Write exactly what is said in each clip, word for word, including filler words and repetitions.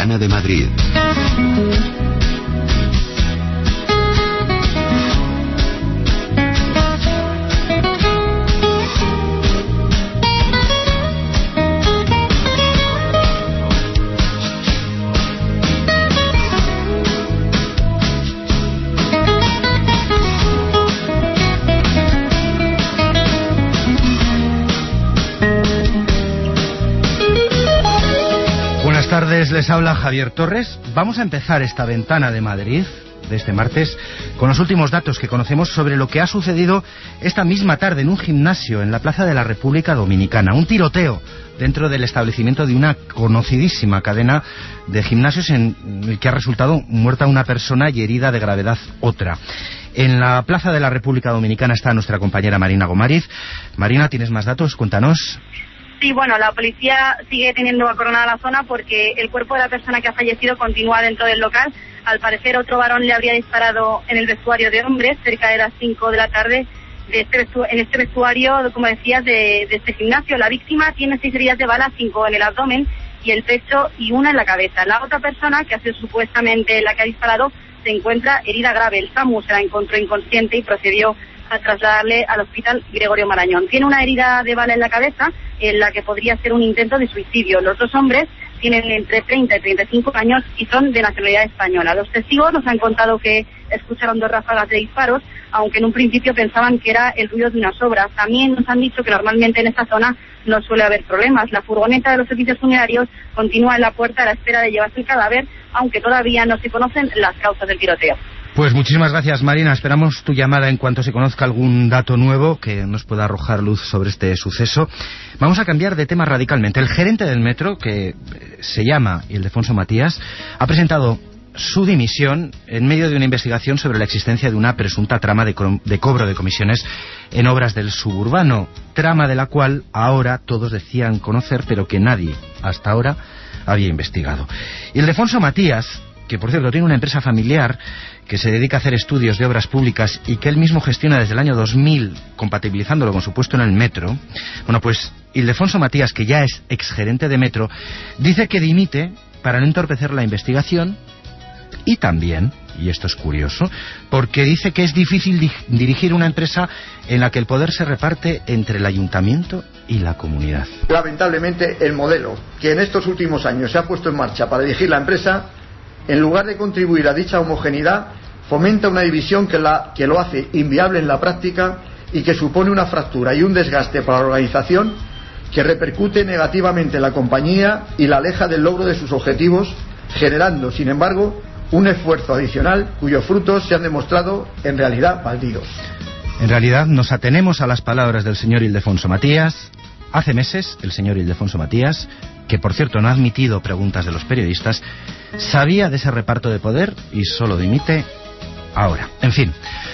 Ventana de Madrid. Buenas tardes, les habla Javier Torres. Vamos a empezar esta Ventana de Madrid de este martes con los últimos datos que conocemos sobre lo que ha sucedido esta misma tarde en un gimnasio en la Plaza de la República Dominicana. Un tiroteo dentro del establecimiento de una conocidísima cadena de gimnasios en el que ha resultado muerta una persona y herida de gravedad otra. En la Plaza de la República Dominicana está nuestra compañera Marina Gomariz. Marina, ¿tienes más datos? Cuéntanos. Sí, bueno, la policía sigue teniendo acorralada la zona porque el cuerpo de la persona que ha fallecido continúa dentro del local. Al parecer, otro varón le habría disparado en el vestuario de hombres cerca de las cinco de la tarde de este en este vestuario, como decías, de, de este gimnasio. La víctima tiene seis heridas de bala, cinco en el abdomen y el pecho y una en la cabeza. La otra persona, que ha sido supuestamente la que ha disparado, se encuentra herida grave. El SAMU se la encontró inconsciente y procedió a trasladarle al hospital Gregorio Marañón. Tiene una herida de bala en la cabeza en la que podría ser un intento de suicidio. Los dos hombres tienen entre treinta y treinta y cinco años y son de nacionalidad española. Los testigos nos han contado que escucharon dos ráfagas de disparos, aunque en un principio pensaban que era el ruido de unas obras. También nos han dicho que normalmente en esta zona no suele haber problemas. La furgoneta de los servicios funerarios continúa en la puerta a la espera de llevarse el cadáver, aunque todavía no se conocen las causas del tiroteo. Pues muchísimas gracias, Marina. Esperamos tu llamada en cuanto se conozca algún dato nuevo que nos pueda arrojar luz sobre este suceso. Vamos a cambiar de tema radicalmente. El gerente del metro, que se llama Ildefonso Matías, ha presentado su dimisión en medio de una investigación sobre la existencia de una presunta trama de, co- de cobro de comisiones en obras del suburbano, trama de la cual ahora todos decían conocer, pero que nadie hasta ahora había investigado. Ildefonso Matías, que por cierto tiene una empresa familiar que se dedica a hacer estudios de obras públicas y que él mismo gestiona desde el año dos mil, compatibilizándolo con su puesto en el metro. Bueno, pues Ildefonso Matías, que ya es exgerente de metro, dice que dimite para no entorpecer la investigación y también, y esto es curioso, porque dice que es difícil di- dirigir una empresa en la que el poder se reparte entre el ayuntamiento y la comunidad. Lamentablemente, el modelo que en estos últimos años se ha puesto en marcha para dirigir la empresa, en lugar de contribuir a dicha homogeneidad, fomenta una división que, la, que lo hace inviable en la práctica y que supone una fractura y un desgaste para la organización que repercute negativamente en la compañía y la aleja del logro de sus objetivos, generando, sin embargo, un esfuerzo adicional cuyos frutos se han demostrado en realidad baldíos. En realidad nos atenemos a las palabras del señor Ildefonso Matías. Hace meses el señor Ildefonso Matías, que por cierto no ha admitido preguntas de los periodistas, sabía de ese reparto de poder y solo dimite ahora. En fin,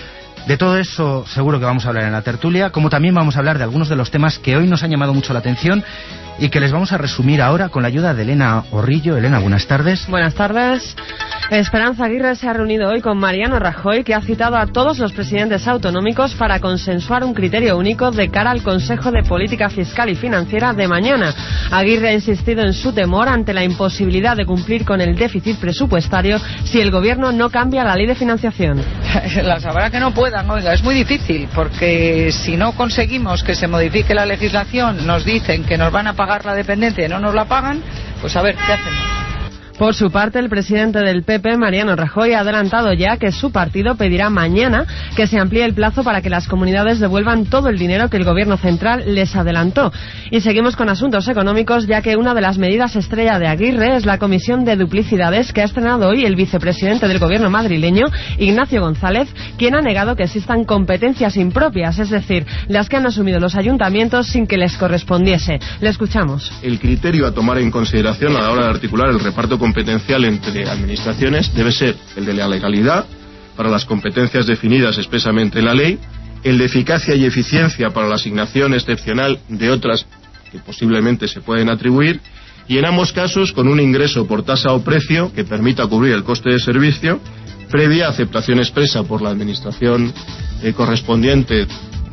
de todo eso seguro que vamos a hablar en la tertulia, como también vamos a hablar de algunos de los temas que hoy nos han llamado mucho la atención y que les vamos a resumir ahora con la ayuda de Elena Orrillo. Elena, buenas tardes. Buenas tardes. Esperanza Aguirre se ha reunido hoy con Mariano Rajoy, que ha citado a todos los presidentes autonómicos para consensuar un criterio único de cara al Consejo de Política Fiscal y Financiera de mañana. Aguirre ha insistido en su temor ante la imposibilidad de cumplir con el déficit presupuestario si el Gobierno no cambia la ley de financiación. La sabrá que no puedan, oiga, es muy difícil, porque si no conseguimos que se modifique la legislación, nos dicen que nos van a pagar la dependencia y no nos la pagan, pues a ver, ¿qué hacemos? Por su parte, el presidente del P P, Mariano Rajoy, ha adelantado ya que su partido pedirá mañana que se amplíe el plazo para que las comunidades devuelvan todo el dinero que el Gobierno central les adelantó. Y seguimos con asuntos económicos, ya que una de las medidas estrella de Aguirre es la Comisión de Duplicidades que ha estrenado hoy el vicepresidente del Gobierno madrileño, Ignacio González, quien ha negado que existan competencias impropias, es decir, las que han asumido los ayuntamientos sin que les correspondiese. Le escuchamos. El criterio a tomar en consideración a la hora de articular el reparto competencial entre administraciones debe ser el de la legalidad para las competencias definidas expresamente en la ley, el de eficacia y eficiencia para la asignación excepcional de otras que posiblemente se pueden atribuir, y en ambos casos con un ingreso por tasa o precio que permita cubrir el coste de servicio, previa aceptación expresa por la administración eh, correspondiente.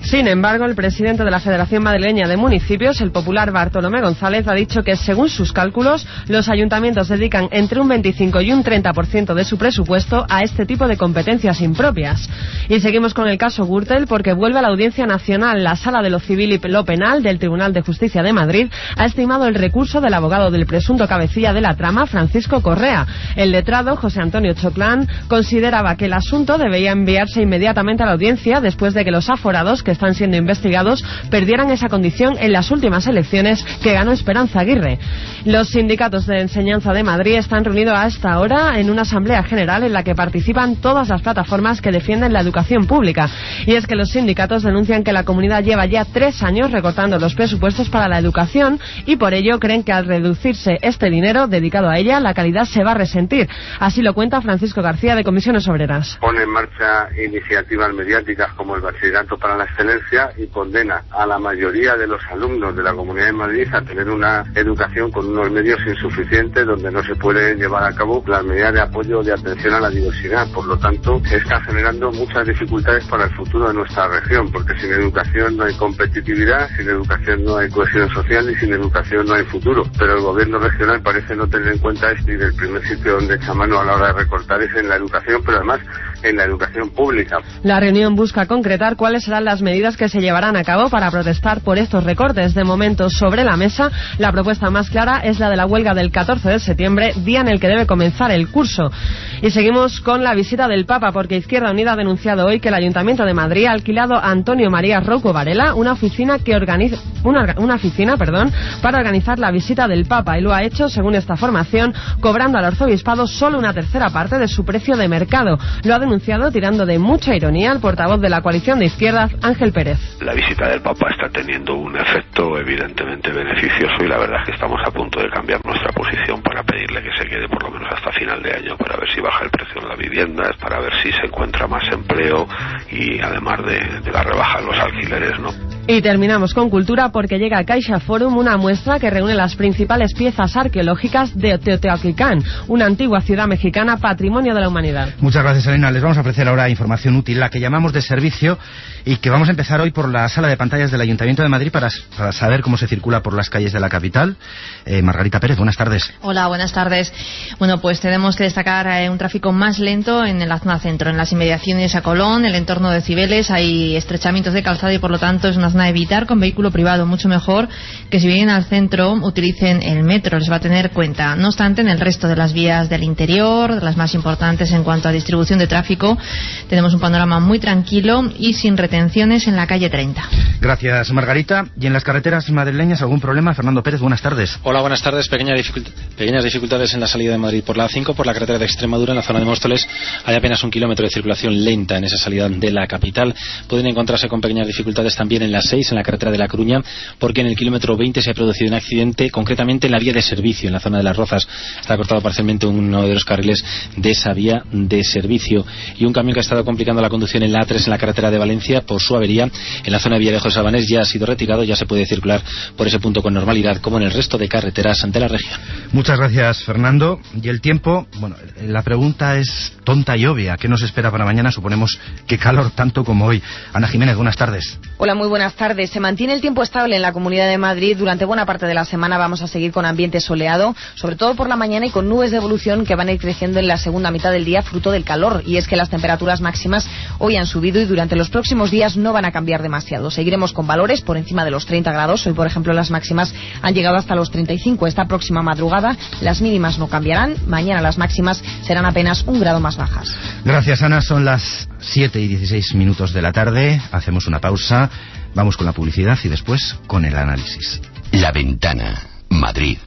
Sin embargo, el presidente de la Federación Madrileña de Municipios, el popular Bartolomé González, ha dicho que según sus cálculos, los ayuntamientos dedican entre un veinticinco y un treinta por ciento de su presupuesto a este tipo de competencias impropias. Y seguimos con el caso Gürtel porque vuelve a la Audiencia Nacional. La Sala de lo Civil y lo Penal del Tribunal de Justicia de Madrid ha estimado el recurso del abogado del presunto cabecilla de la trama, Francisco Correa. El letrado, José Antonio Choclán, consideraba que el asunto debía enviarse inmediatamente a la audiencia después de que los aforados que están siendo investigados perdieran esa condición en las últimas elecciones que ganó Esperanza Aguirre. Los sindicatos de enseñanza de Madrid están reunidos hasta ahora en una asamblea general en la que participan todas las plataformas que defienden la educación pública. Y es que los sindicatos denuncian que la comunidad lleva ya tres años recortando los presupuestos para la educación y por ello creen que al reducirse este dinero dedicado a ella, la calidad se va a resentir. Así lo cuenta Francisco García de Comisiones Obreras. Pone en marcha iniciativas mediáticas como el Bachillerato para la Excelencia y condena a la mayoría de los alumnos de la Comunidad de Madrid a tener una educación con unos medios insuficientes donde no se pueden llevar a cabo las medidas de apoyo de atención a la diversidad. Por lo tanto, está generando muchas dificultades para el futuro de nuestra región, porque sin educación no hay competitividad, sin educación no hay cohesión social y sin educación no hay futuro. Pero el gobierno regional parece no tener en cuenta esto y del primer sitio donde echa mano a la hora de recortar es en la educación, pero además en la educación pública. La reunión busca concretar cuáles serán las medidas que se llevarán a cabo para protestar por estos recortes. De momento, sobre la mesa, la propuesta más clara es la de la huelga del catorce de septiembre, día en el que debe comenzar el curso. Y seguimos con la visita del Papa, porque Izquierda Unida ha denunciado hoy que el Ayuntamiento de Madrid ha alquilado a Antonio María Rouco Varela una oficina que organiza una, una oficina, perdón, para organizar la visita del Papa, y lo ha hecho, según esta formación, cobrando al arzobispado solo una tercera parte de su precio de mercado. Lo ha denunciado, tirando de mucha ironía, el portavoz de la coalición de izquierdas, Ángel Pérez. La visita del Papa está teniendo un efecto evidentemente beneficioso y la verdad es que estamos a punto de cambiar nuestra posición para pedirle que se quede por lo menos hasta final de año, para ver si baja el precio de las viviendas, para ver si se encuentra más empleo y además de, de la rebaja en los alquileres, ¿no? Y terminamos con cultura porque llega a Caixa Forum una muestra que reúne las principales piezas arqueológicas de Teotihuacán, una antigua ciudad mexicana, patrimonio de la humanidad. Muchas gracias, Elena. Les vamos a ofrecer ahora información útil, la que llamamos de servicio, y que vamos a empezar hoy por la sala de pantallas del Ayuntamiento de Madrid para, para saber cómo se circula por las calles de la capital. Eh, Margarita Pérez, buenas tardes. Hola, buenas tardes. Bueno, pues tenemos que destacar eh, un tráfico más lento en la zona centro, en las inmediaciones a Colón, el entorno de Cibeles, hay estrechamientos de calzada y por lo tanto es una zona a evitar con vehículo privado, mucho mejor que si vienen al centro utilicen el metro, les va a tener cuenta. No obstante, en el resto de las vías del interior, de las más importantes en cuanto a distribución de tráfico, tenemos un panorama muy tranquilo y sin retenciones en la calle treinta. Gracias, Margarita. ¿Y en las carreteras madrileñas algún problema? Fernando Pérez, buenas tardes. Hola, buenas tardes. Pequeñas, dificultad, pequeñas dificultades en la salida de Madrid por la A cinco, por la carretera de Extremadura, en la zona de Móstoles. Hay apenas un kilómetro de circulación lenta en esa salida de la capital. Pueden encontrarse con pequeñas dificultades también en la seis, en la carretera de La Coruña, porque en el kilómetro veinte se ha producido un accidente, concretamente en la vía de servicio, en la zona de Las Rozas. Está cortado parcialmente uno de los carriles de esa vía de servicio. Y un camión que ha estado complicando la conducción en la A tres, en la carretera de Valencia, por su avería en la zona de Villarejo de Sabanés, ya ha sido retirado, ya se puede circular por ese punto con normalidad, como en el resto de carreteras de la región. Muchas gracias, Fernando. Y el tiempo, bueno, la pregunta es tonta y obvia. ¿Qué nos espera para mañana? Suponemos que calor tanto como hoy. Ana Jiménez, buenas tardes. Hola, muy buenas tardes. Se mantiene el tiempo estable en la Comunidad de Madrid. Durante buena parte de la semana vamos a seguir con ambiente soleado, sobre todo por la mañana, y con nubes de evolución que van a ir creciendo en la segunda mitad del día, fruto del calor. Y es que las temperaturas máximas hoy han subido y durante los próximos días no van a cambiar demasiado. Seguiremos con valores por encima de los treinta grados. Hoy, por ejemplo, las máximas han llegado hasta los treinta y cinco. Esta próxima madrugada las mínimas no cambiarán. Mañana las máximas serán apenas un grado más bajas. Gracias, Ana. Son las siete y dieciséis minutos de la tarde. Hacemos una pausa. Vamos con la publicidad y después con el análisis. La Ventana, Madrid.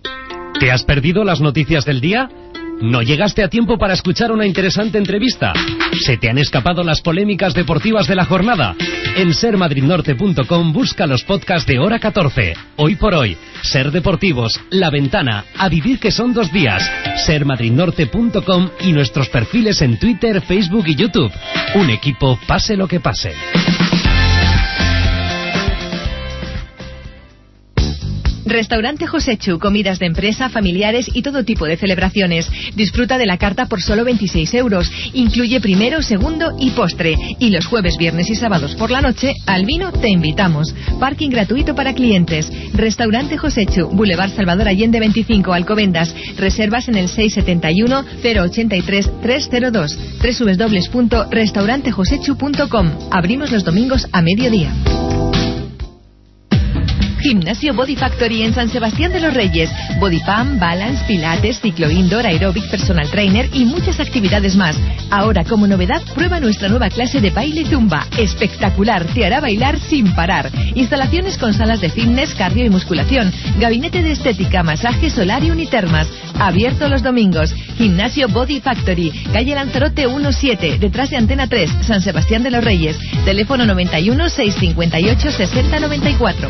¿Te has perdido las noticias del día? ¿No llegaste a tiempo para escuchar una interesante entrevista? ¿Se te han escapado las polémicas deportivas de la jornada? En ser madrid norte punto com busca los podcasts de Hora catorce. Hoy por hoy, Ser Deportivos, La Ventana, A Vivir que son dos días, ser madrid norte punto com y nuestros perfiles en Twitter, Facebook y YouTube. Un equipo, pase lo que pase. Restaurante Josechu, comidas de empresa, familiares y todo tipo de celebraciones. Disfruta de la carta por solo veintiséis euros. Incluye primero, segundo y postre. Y los jueves, viernes y sábados por la noche, al vino te invitamos. Parking gratuito para clientes. Restaurante Josechu, Boulevard Salvador Allende veinticinco, Alcobendas. Reservas en el seis siete uno, cero ocho tres, tres cero dos. doble u doble u doble u punto restaurante josechu punto com. Abrimos los domingos a mediodía. Gimnasio Body Factory en San Sebastián de los Reyes. Body Pump, Balance, Pilates, Ciclo Indoor, Aerobic, Personal Trainer y muchas actividades más. Ahora, como novedad, prueba nuestra nueva clase de baile Zumba. Espectacular, te hará bailar sin parar. Instalaciones con salas de fitness, cardio y musculación. Gabinete de estética, masaje, solar y unitermas. Abierto los domingos. Gimnasio Body Factory, calle Lanzarote diecisiete, detrás de Antena tres, San Sebastián de los Reyes. Teléfono noventa y uno, seiscientos cincuenta y ocho, sesenta noventa y cuatro.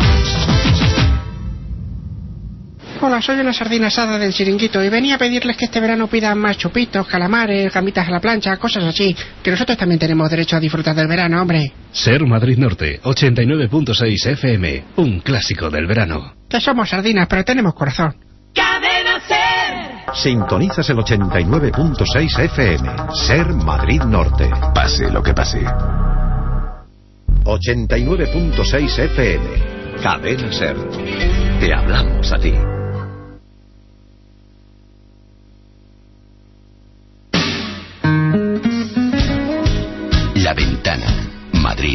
Hola, soy una sardina asada del Chiringuito y venía a pedirles que este verano pidan más chupitos, calamares, gamitas a la plancha, cosas así, que nosotros también tenemos derecho a disfrutar del verano, hombre. Ser Madrid Norte, ochenta y nueve punto seis F M, un clásico del verano. Que somos sardinas, pero tenemos corazón. ¡Cadena Ser! Sintonizas el ochenta y nueve punto seis F M, Ser Madrid Norte. Pase lo que pase. ochenta y nueve punto seis F M, Cadena Ser. Te hablamos a ti. La Ventana, Madrid.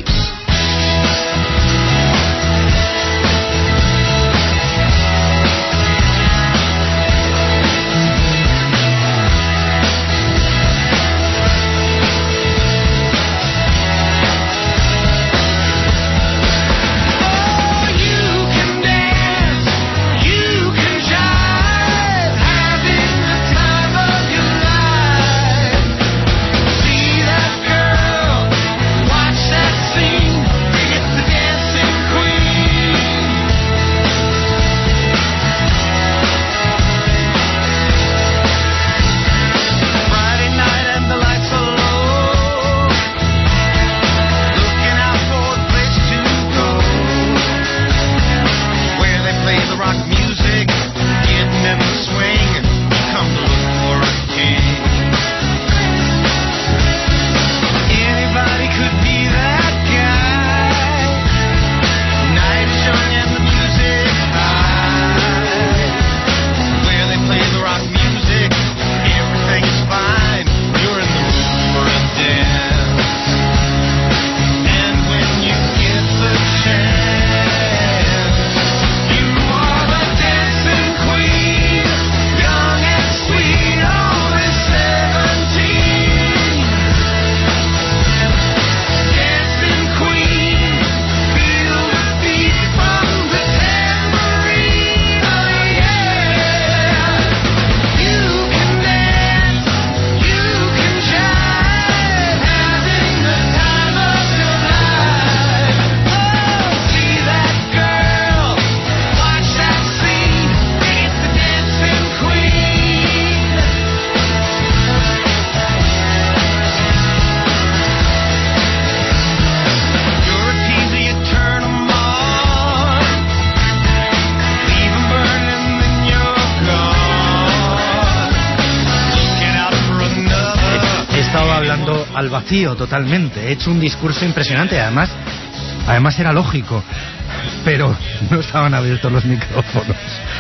Al vacío totalmente, he hecho un discurso impresionante, además además era lógico, pero no estaban abiertos los micrófonos.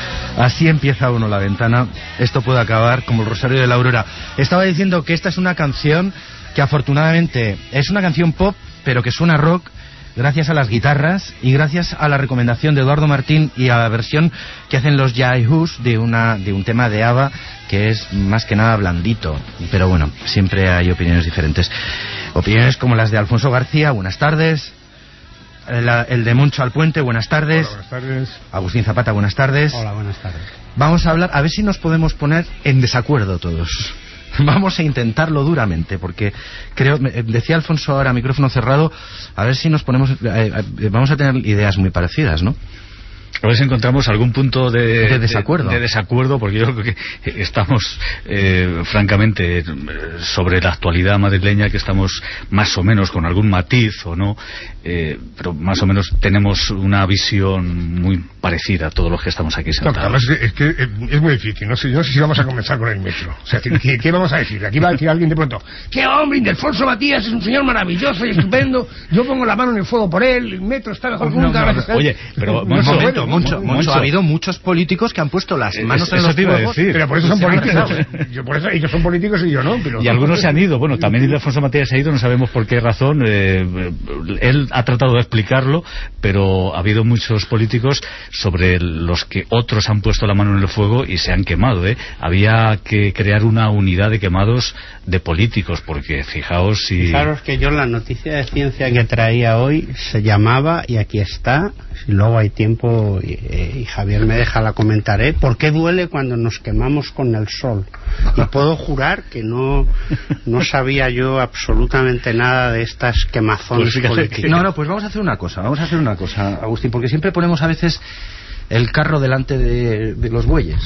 Así empieza uno La Ventana. Esto puede acabar como el Rosario de la Aurora. Estaba diciendo que esta es una canción que afortunadamente es una canción pop, pero que suena rock gracias a las guitarras y gracias a la recomendación de Eduardo Martín y a la versión que hacen los Yahoo's de una de un tema de ABBA que es más que nada blandito, pero bueno, siempre hay opiniones diferentes. Opiniones como las de Alfonso García, buenas tardes. El, el de Moncho Alpuente, buenas tardes. Hola, buenas tardes. Agustín Zapata, buenas tardes. Hola, buenas tardes. Vamos a hablar, a ver si nos podemos poner en desacuerdo todos. Vamos a intentarlo duramente, porque creo, decía Alfonso ahora, micrófono cerrado, a ver si nos ponemos, eh, eh, vamos a tener ideas muy parecidas, ¿no? A ver si encontramos algún punto de, de desacuerdo. De, de desacuerdo, porque yo creo que estamos, eh, francamente, sobre la actualidad madrileña, que estamos más o menos con algún matiz o no, eh, pero más o menos tenemos una visión muy parecida a todos los que estamos aquí sentados. No, es, que, es que es muy difícil. No sé, yo no sé si vamos a comenzar con el metro. O sea, ¿qué, qué vamos a decir? Aquí va a decir alguien de pronto: ¡qué hombre! Ildefonso Matías es un señor maravilloso y estupendo. Yo pongo la mano en el fuego por él. El metro está mejor que no, nunca. No, no, oye, pero un momento, bueno, mucho, mucho. Ha habido muchos políticos que han puesto las manos en los fuegos. Pero por eso son políticos. Yo por eso, ellos son políticos y yo no. Pero... Y algunos se han ido. Bueno, también Ildefonso Matías se ha ido, no sabemos por qué razón. Eh, él ha tratado de explicarlo, pero ha habido muchos políticos sobre los que otros han puesto la mano en el fuego y se han quemado. ¿eh? Había que crear una unidad de quemados de políticos, porque fijaos si... Fijaros que yo la noticia de ciencia que traía hoy se llamaba, y aquí está, si luego hay tiempo y, y Javier me deja la comentaré, ¿por qué duele cuando nos quemamos con el sol? Y puedo jurar que no, no sabía yo absolutamente nada de estas quemazones pues políticas. No, no, pues vamos a hacer una cosa, vamos a hacer una cosa, Agustín, porque siempre ponemos a veces el carro delante de, de los bueyes.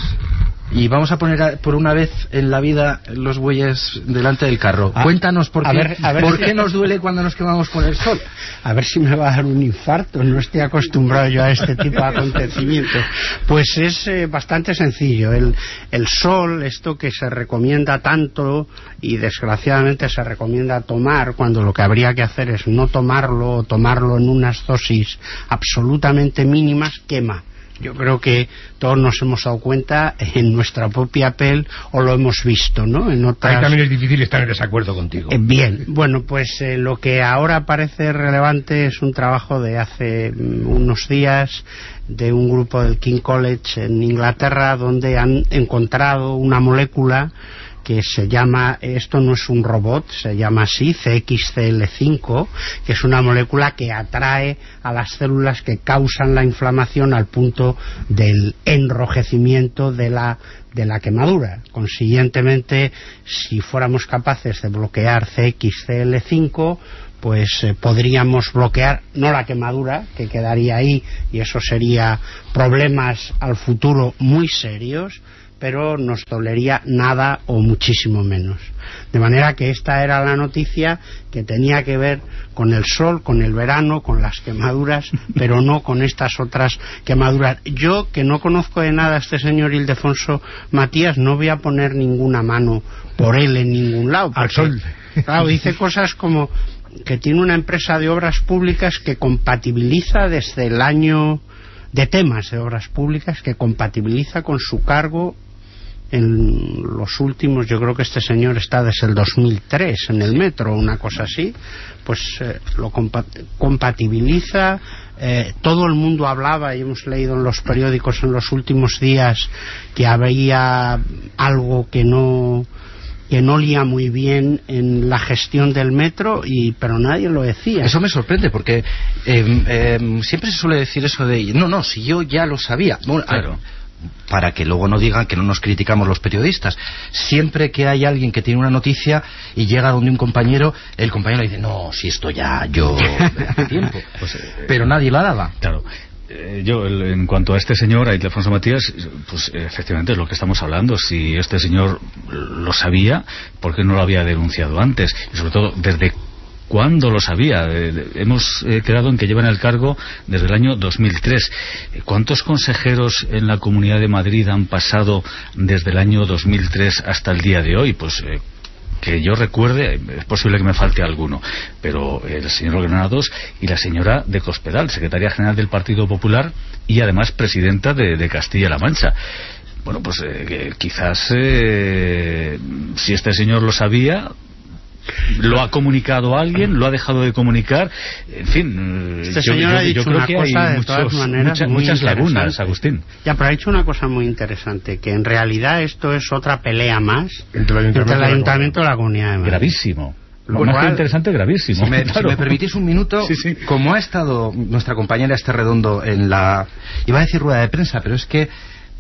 Y vamos a poner a, por una vez en la vida los bueyes delante del carro. Ah, Cuéntanos por, qué, ver, ver por si... qué nos duele cuando nos quemamos con el sol. A ver si me va a dar un infarto. No estoy acostumbrado yo a este tipo de acontecimientos. Pues es eh, bastante sencillo. El, el sol, esto que se recomienda tanto y desgraciadamente se recomienda tomar, cuando lo que habría que hacer es no tomarlo o tomarlo en unas dosis absolutamente mínimas, quema. Yo creo que todos nos hemos dado cuenta en nuestra propia piel, o lo hemos visto, ¿no? En otras... Ahí también es difícil estar en desacuerdo contigo. Eh, bien, bueno, pues eh, lo que ahora parece relevante es un trabajo de hace um, unos días de un grupo del King College en Inglaterra, donde han encontrado una molécula que se llama, esto no es un robot, se llama así, C X C L cinco, que es una molécula que atrae a las células que causan la inflamación al punto del enrojecimiento de la de la quemadura. Consiguientemente, si fuéramos capaces de bloquear C X C L cinco, pues eh, podríamos bloquear no la quemadura, que quedaría ahí, y eso sería problemas al futuro muy serios, pero nos dolería nada o muchísimo menos. De manera que esta era la noticia que tenía que ver con el sol, con el verano, con las quemaduras, pero no con estas otras quemaduras. Yo, que no conozco de nada a este señor Ildefonso Matías, no voy a poner ninguna mano por él en ningún lado. Porque, al sol. Claro, dice cosas como que tiene una empresa de obras públicas que compatibiliza desde el año de temas de obras públicas, que compatibiliza con su cargo en los últimos, yo creo que este señor está desde el dos mil tres en el metro, una cosa así, pues eh, lo compat compatibiliza. Eh, todo el mundo hablaba, y hemos leído en los periódicos en los últimos días, que había algo que no que no lía muy bien en la gestión del metro, y pero nadie lo decía. Eso me sorprende, porque eh, eh, siempre se suele decir eso de no, no, si yo ya lo sabía. Bueno, claro, para que luego no digan que no nos criticamos los periodistas. Siempre que hay alguien que tiene una noticia y llega donde un compañero, el compañero le dice, no, si esto ya yo hace tiempo. Pues, eh, pero nadie la daba. Claro. Yo, en cuanto a este señor, a Ildefonso Matías, pues efectivamente es lo que estamos hablando. Si este señor lo sabía, ¿por qué no lo había denunciado antes? Y sobre todo, ¿desde cuándo lo sabía? Eh, hemos eh, quedado en que lleva en el cargo desde el año dos mil tres. ¿Cuántos consejeros en la Comunidad de Madrid han pasado desde el año dos mil tres hasta el día de hoy? Pues eh, que yo recuerde, es posible que me falte alguno, pero el señor Granados y la señora de Cospedal, secretaria general del Partido Popular y además presidenta de, de Castilla-La Mancha. Bueno, pues eh, quizás eh, si este señor lo sabía, lo ha comunicado a alguien, lo ha dejado de comunicar, en fin, este yo, señor yo, ha dicho yo creo una que cosa hay de todas muchos, maneras mucha, muy muchas lagunas, Agustín. Ya, pero ha dicho una cosa muy interesante, que en realidad esto es otra pelea más entre el Ayuntamiento, entre el ayuntamiento y la Comunidad de Madrid. Gravísimo. Lo Bueno, más interesante, gravísimo. Si me, claro. si me permitís un minuto, sí, sí. Como ha estado nuestra compañera Esther Redondo en la, iba a decir rueda de prensa, pero es que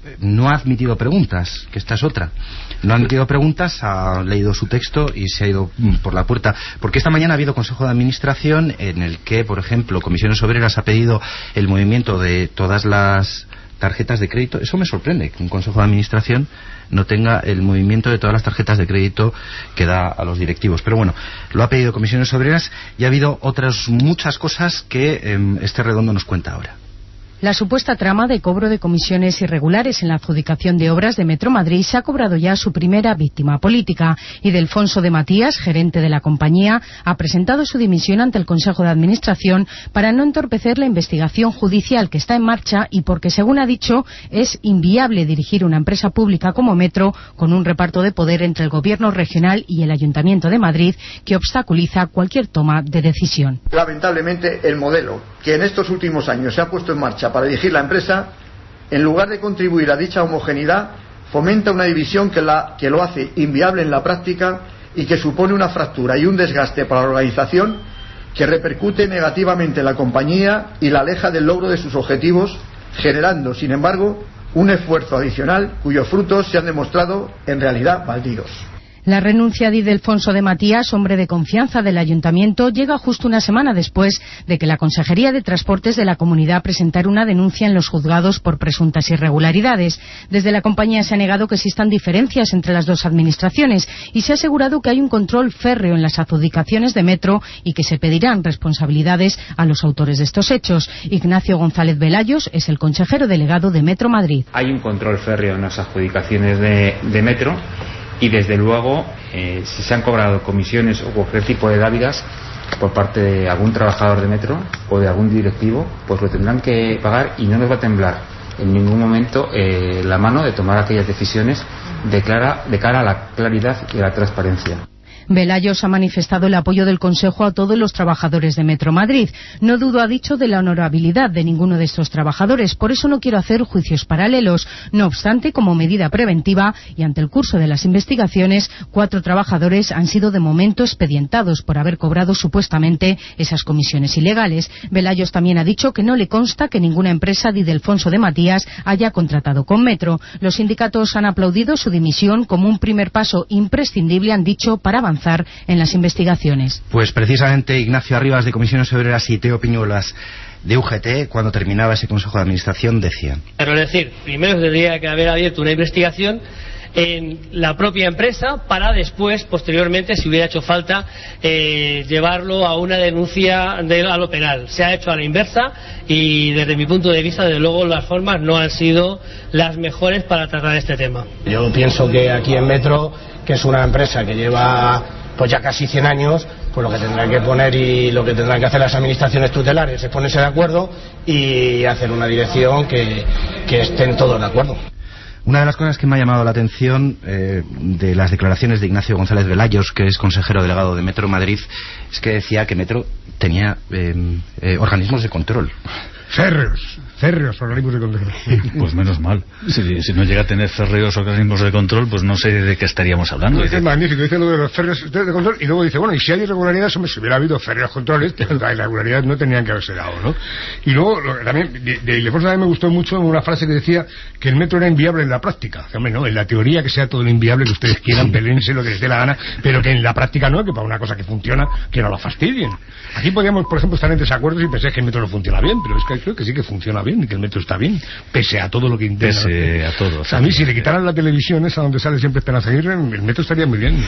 no ha admitido preguntas, que esta es otra. No ha admitido preguntas, ha leído su texto y se ha ido por la puerta. Porque esta mañana ha habido Consejo de Administración en el que, por ejemplo, Comisiones Obreras ha pedido el movimiento de todas las tarjetas de crédito. Eso me sorprende, que un Consejo de Administración no tenga el movimiento de todas las tarjetas de crédito que da a los directivos. Pero bueno, lo ha pedido Comisiones Obreras y ha habido otras muchas cosas que eh, este Redondo nos cuenta ahora. La supuesta trama de cobro de comisiones irregulares en la adjudicación de obras de Metro Madrid se ha cobrado ya su primera víctima política. Ildefonso de Matías, gerente de la compañía, ha presentado su dimisión ante el Consejo de Administración para no entorpecer la investigación judicial que está en marcha y porque, según ha dicho, es inviable dirigir una empresa pública como Metro con un reparto de poder entre el Gobierno regional y el Ayuntamiento de Madrid que obstaculiza cualquier toma de decisión. Lamentablemente, el modelo que en estos últimos años se ha puesto en marcha para dirigir la empresa, en lugar de contribuir a dicha homogeneidad, fomenta una división que, la, que lo hace inviable en la práctica y que supone una fractura y un desgaste para la organización que repercute negativamente en la compañía y la aleja del logro de sus objetivos, generando, sin embargo, un esfuerzo adicional cuyos frutos se han demostrado en realidad baldíos. La renuncia de Ildefonso de Matías, hombre de confianza del Ayuntamiento, llega justo una semana después de que la Consejería de Transportes de la Comunidad presentara una denuncia en los juzgados por presuntas irregularidades. Desde la compañía se ha negado que existan diferencias entre las dos administraciones y se ha asegurado que hay un control férreo en las adjudicaciones de Metro y que se pedirán responsabilidades a los autores de estos hechos. Ignacio González Velayos es el consejero delegado de Metro Madrid. Hay un control férreo en las adjudicaciones de, de Metro. Y desde luego, eh, si se han cobrado comisiones o cualquier tipo de dávidas por parte de algún trabajador de Metro o de algún directivo, pues lo tendrán que pagar y no nos va a temblar en ningún momento eh, la mano de tomar aquellas decisiones de, clara, de cara a la claridad y a la transparencia. Velayos ha manifestado el apoyo del Consejo a todos los trabajadores de Metro Madrid. No dudo, ha dicho, de la honorabilidad de ninguno de estos trabajadores. Por eso no quiero hacer juicios paralelos. No obstante, como medida preventiva y ante el curso de las investigaciones, cuatro trabajadores han sido de momento expedientados por haber cobrado supuestamente esas comisiones ilegales. Velayos también ha dicho que no le consta que ninguna empresa de Ildefonso de Matías haya contratado con Metro. Los sindicatos han aplaudido su dimisión como un primer paso imprescindible, han dicho, para avanzar en las investigaciones. Pues precisamente Ignacio Arribas de Comisiones Obreras y Teo Piñuelas de U G T, cuando terminaba ese Consejo de Administración, decían: Pero es decir, primero tendría que haber abierto una investigación en la propia empresa para después, posteriormente, si hubiera hecho falta, eh, llevarlo a una denuncia de, a lo penal. Se ha hecho a la inversa y desde mi punto de vista, desde luego, las formas no han sido las mejores para tratar este tema. Yo pienso que aquí en Metro, que es una empresa que lleva pues ya casi cien años, pues lo que tendrán que poner y lo que tendrán que hacer las administraciones tutelares es ponerse de acuerdo y hacer una dirección que, que estén todos de acuerdo. Una de las cosas que me ha llamado la atención eh, de las declaraciones de Ignacio González Velayos, que es consejero delegado de Metro Madrid, es que decía que Metro tenía eh, eh, organismos de control. Férreos, férreos organismos de control. Pues menos mal. Si, si no llega a tener férreos organismos de control, pues no sé de qué estaríamos hablando. No, es magnífico, dice lo de los férreos de control y luego dice, bueno, y si hay irregularidades, hombre, si hubiera habido férreos controles, las irregularidades no tenían que haberse dado, ¿no? Y luego, lo, también, de, de Ildefonso también me gustó mucho una frase que decía que el Metro era inviable en la práctica. O sea, hombre, no, en la teoría que sea todo lo inviable que ustedes quieran, pelense lo que les dé la gana, pero que en la práctica no, que para una cosa que funciona, que no la fastidien. Aquí podríamos, por ejemplo, estar en desacuerdo y pensar que el Metro no funciona bien, pero es que creo que sí que funciona bien y que el Metro está bien, pese a todo lo que intenta. Pese a todo. O sea, a mí, si le quitaran la televisión esa donde sale siempre Esperanza Aguirre, el Metro estaría muy bien.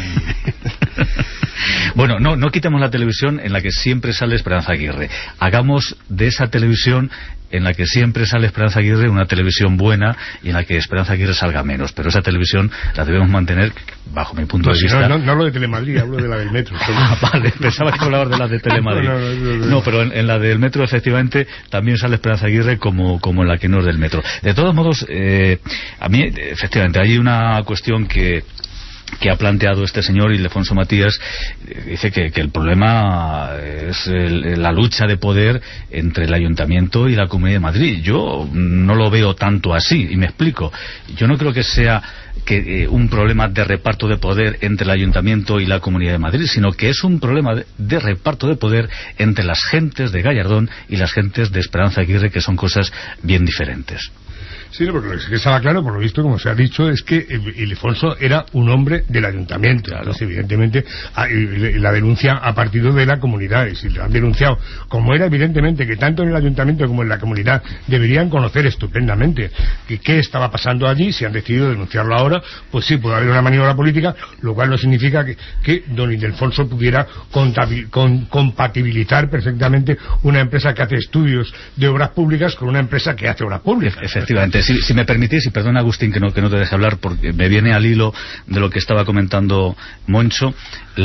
Bueno, no, no quitemos la televisión en la que siempre sale Esperanza Aguirre. Hagamos de esa televisión en la que siempre sale Esperanza Aguirre una televisión buena y en la que Esperanza Aguirre salga menos. Pero esa televisión la debemos mantener, bajo mi punto no, de si vista... No, no, no hablo de Telemadrid, hablo de la del Metro. Ah, vale, pensaba que hablabas de la de Telemadrid. No, no, no, no, no. no pero en, en la del Metro, efectivamente, también sale Esperanza Aguirre como, como en la que no es del Metro. De todos modos, eh, a mí, efectivamente, hay una cuestión que... que ha planteado este señor Ildefonso Matías. Dice que, que el problema es el, la lucha de poder entre el Ayuntamiento y la Comunidad de Madrid. Yo no lo veo tanto así, y me explico. Yo no creo que sea que eh, un problema de reparto de poder entre el Ayuntamiento y la Comunidad de Madrid, sino que es un problema de, de reparto de poder entre las gentes de Gallardón y las gentes de Esperanza Aguirre, que son cosas bien diferentes. Sí, porque lo que estaba claro, por lo visto, como se ha dicho, es que Ildefonso era un hombre del ayuntamiento. Claro. Entonces, evidentemente, la denuncia ha partido de la comunidad, y si lo han denunciado, como era evidentemente que tanto en el ayuntamiento como en la comunidad deberían conocer estupendamente que qué estaba pasando allí, si han decidido denunciarlo ahora, pues sí, puede haber una maniobra política, lo cual no significa que, que don Ildefonso pudiera contabil, con, compatibilizar perfectamente una empresa que hace estudios de obras públicas con una empresa que hace obras públicas. Efectivamente. Si, si me permitís, y perdona Agustín que no, que no te deje hablar, porque me viene al hilo de lo que estaba comentando Moncho,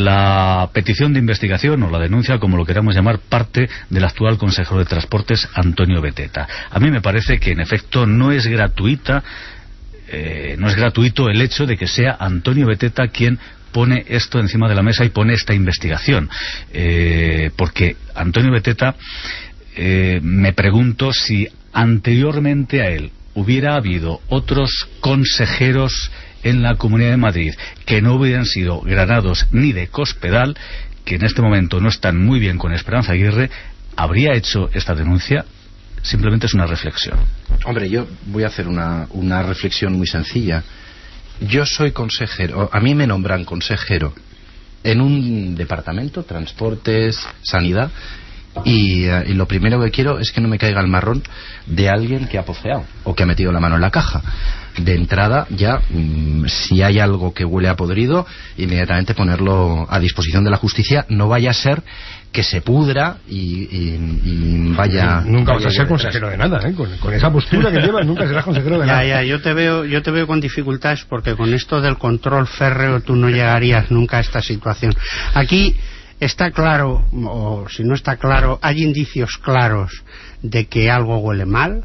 la petición de investigación o la denuncia, como lo queramos llamar, parte del actual consejero de Transportes, Antonio Beteta. A mí me parece que en efecto no es gratuita, eh, no es gratuito el hecho de que sea Antonio Beteta quien pone esto encima de la mesa y pone esta investigación, eh, porque Antonio Beteta, eh, me pregunto si anteriormente a él hubiera habido otros consejeros en la Comunidad de Madrid que no hubieran sido Granados ni de Cospedal, que en este momento no están muy bien con Esperanza Aguirre, ¿habría hecho esta denuncia? Simplemente es una reflexión. Hombre, yo voy a hacer una, una reflexión muy sencilla. Yo soy consejero, a mí me nombran consejero en un departamento, transportes, sanidad, y, uh, y lo primero que quiero es que no me caiga el marrón de alguien que ha poceado o que ha metido la mano en la caja. De entrada ya, mmm, si hay algo que huele a podrido, inmediatamente ponerlo a disposición de la justicia. No vaya a ser que se pudra y, y, y vaya... Nunca vaya vas a ser consejero de nada, ¿eh? Con, con esa postura que llevas nunca serás consejero de ya, nada. Ya, yo te veo, yo te veo con dificultades, porque con esto del control férreo tú no llegarías nunca a esta situación. Aquí está claro, o si no está claro, hay indicios claros de que algo huele mal.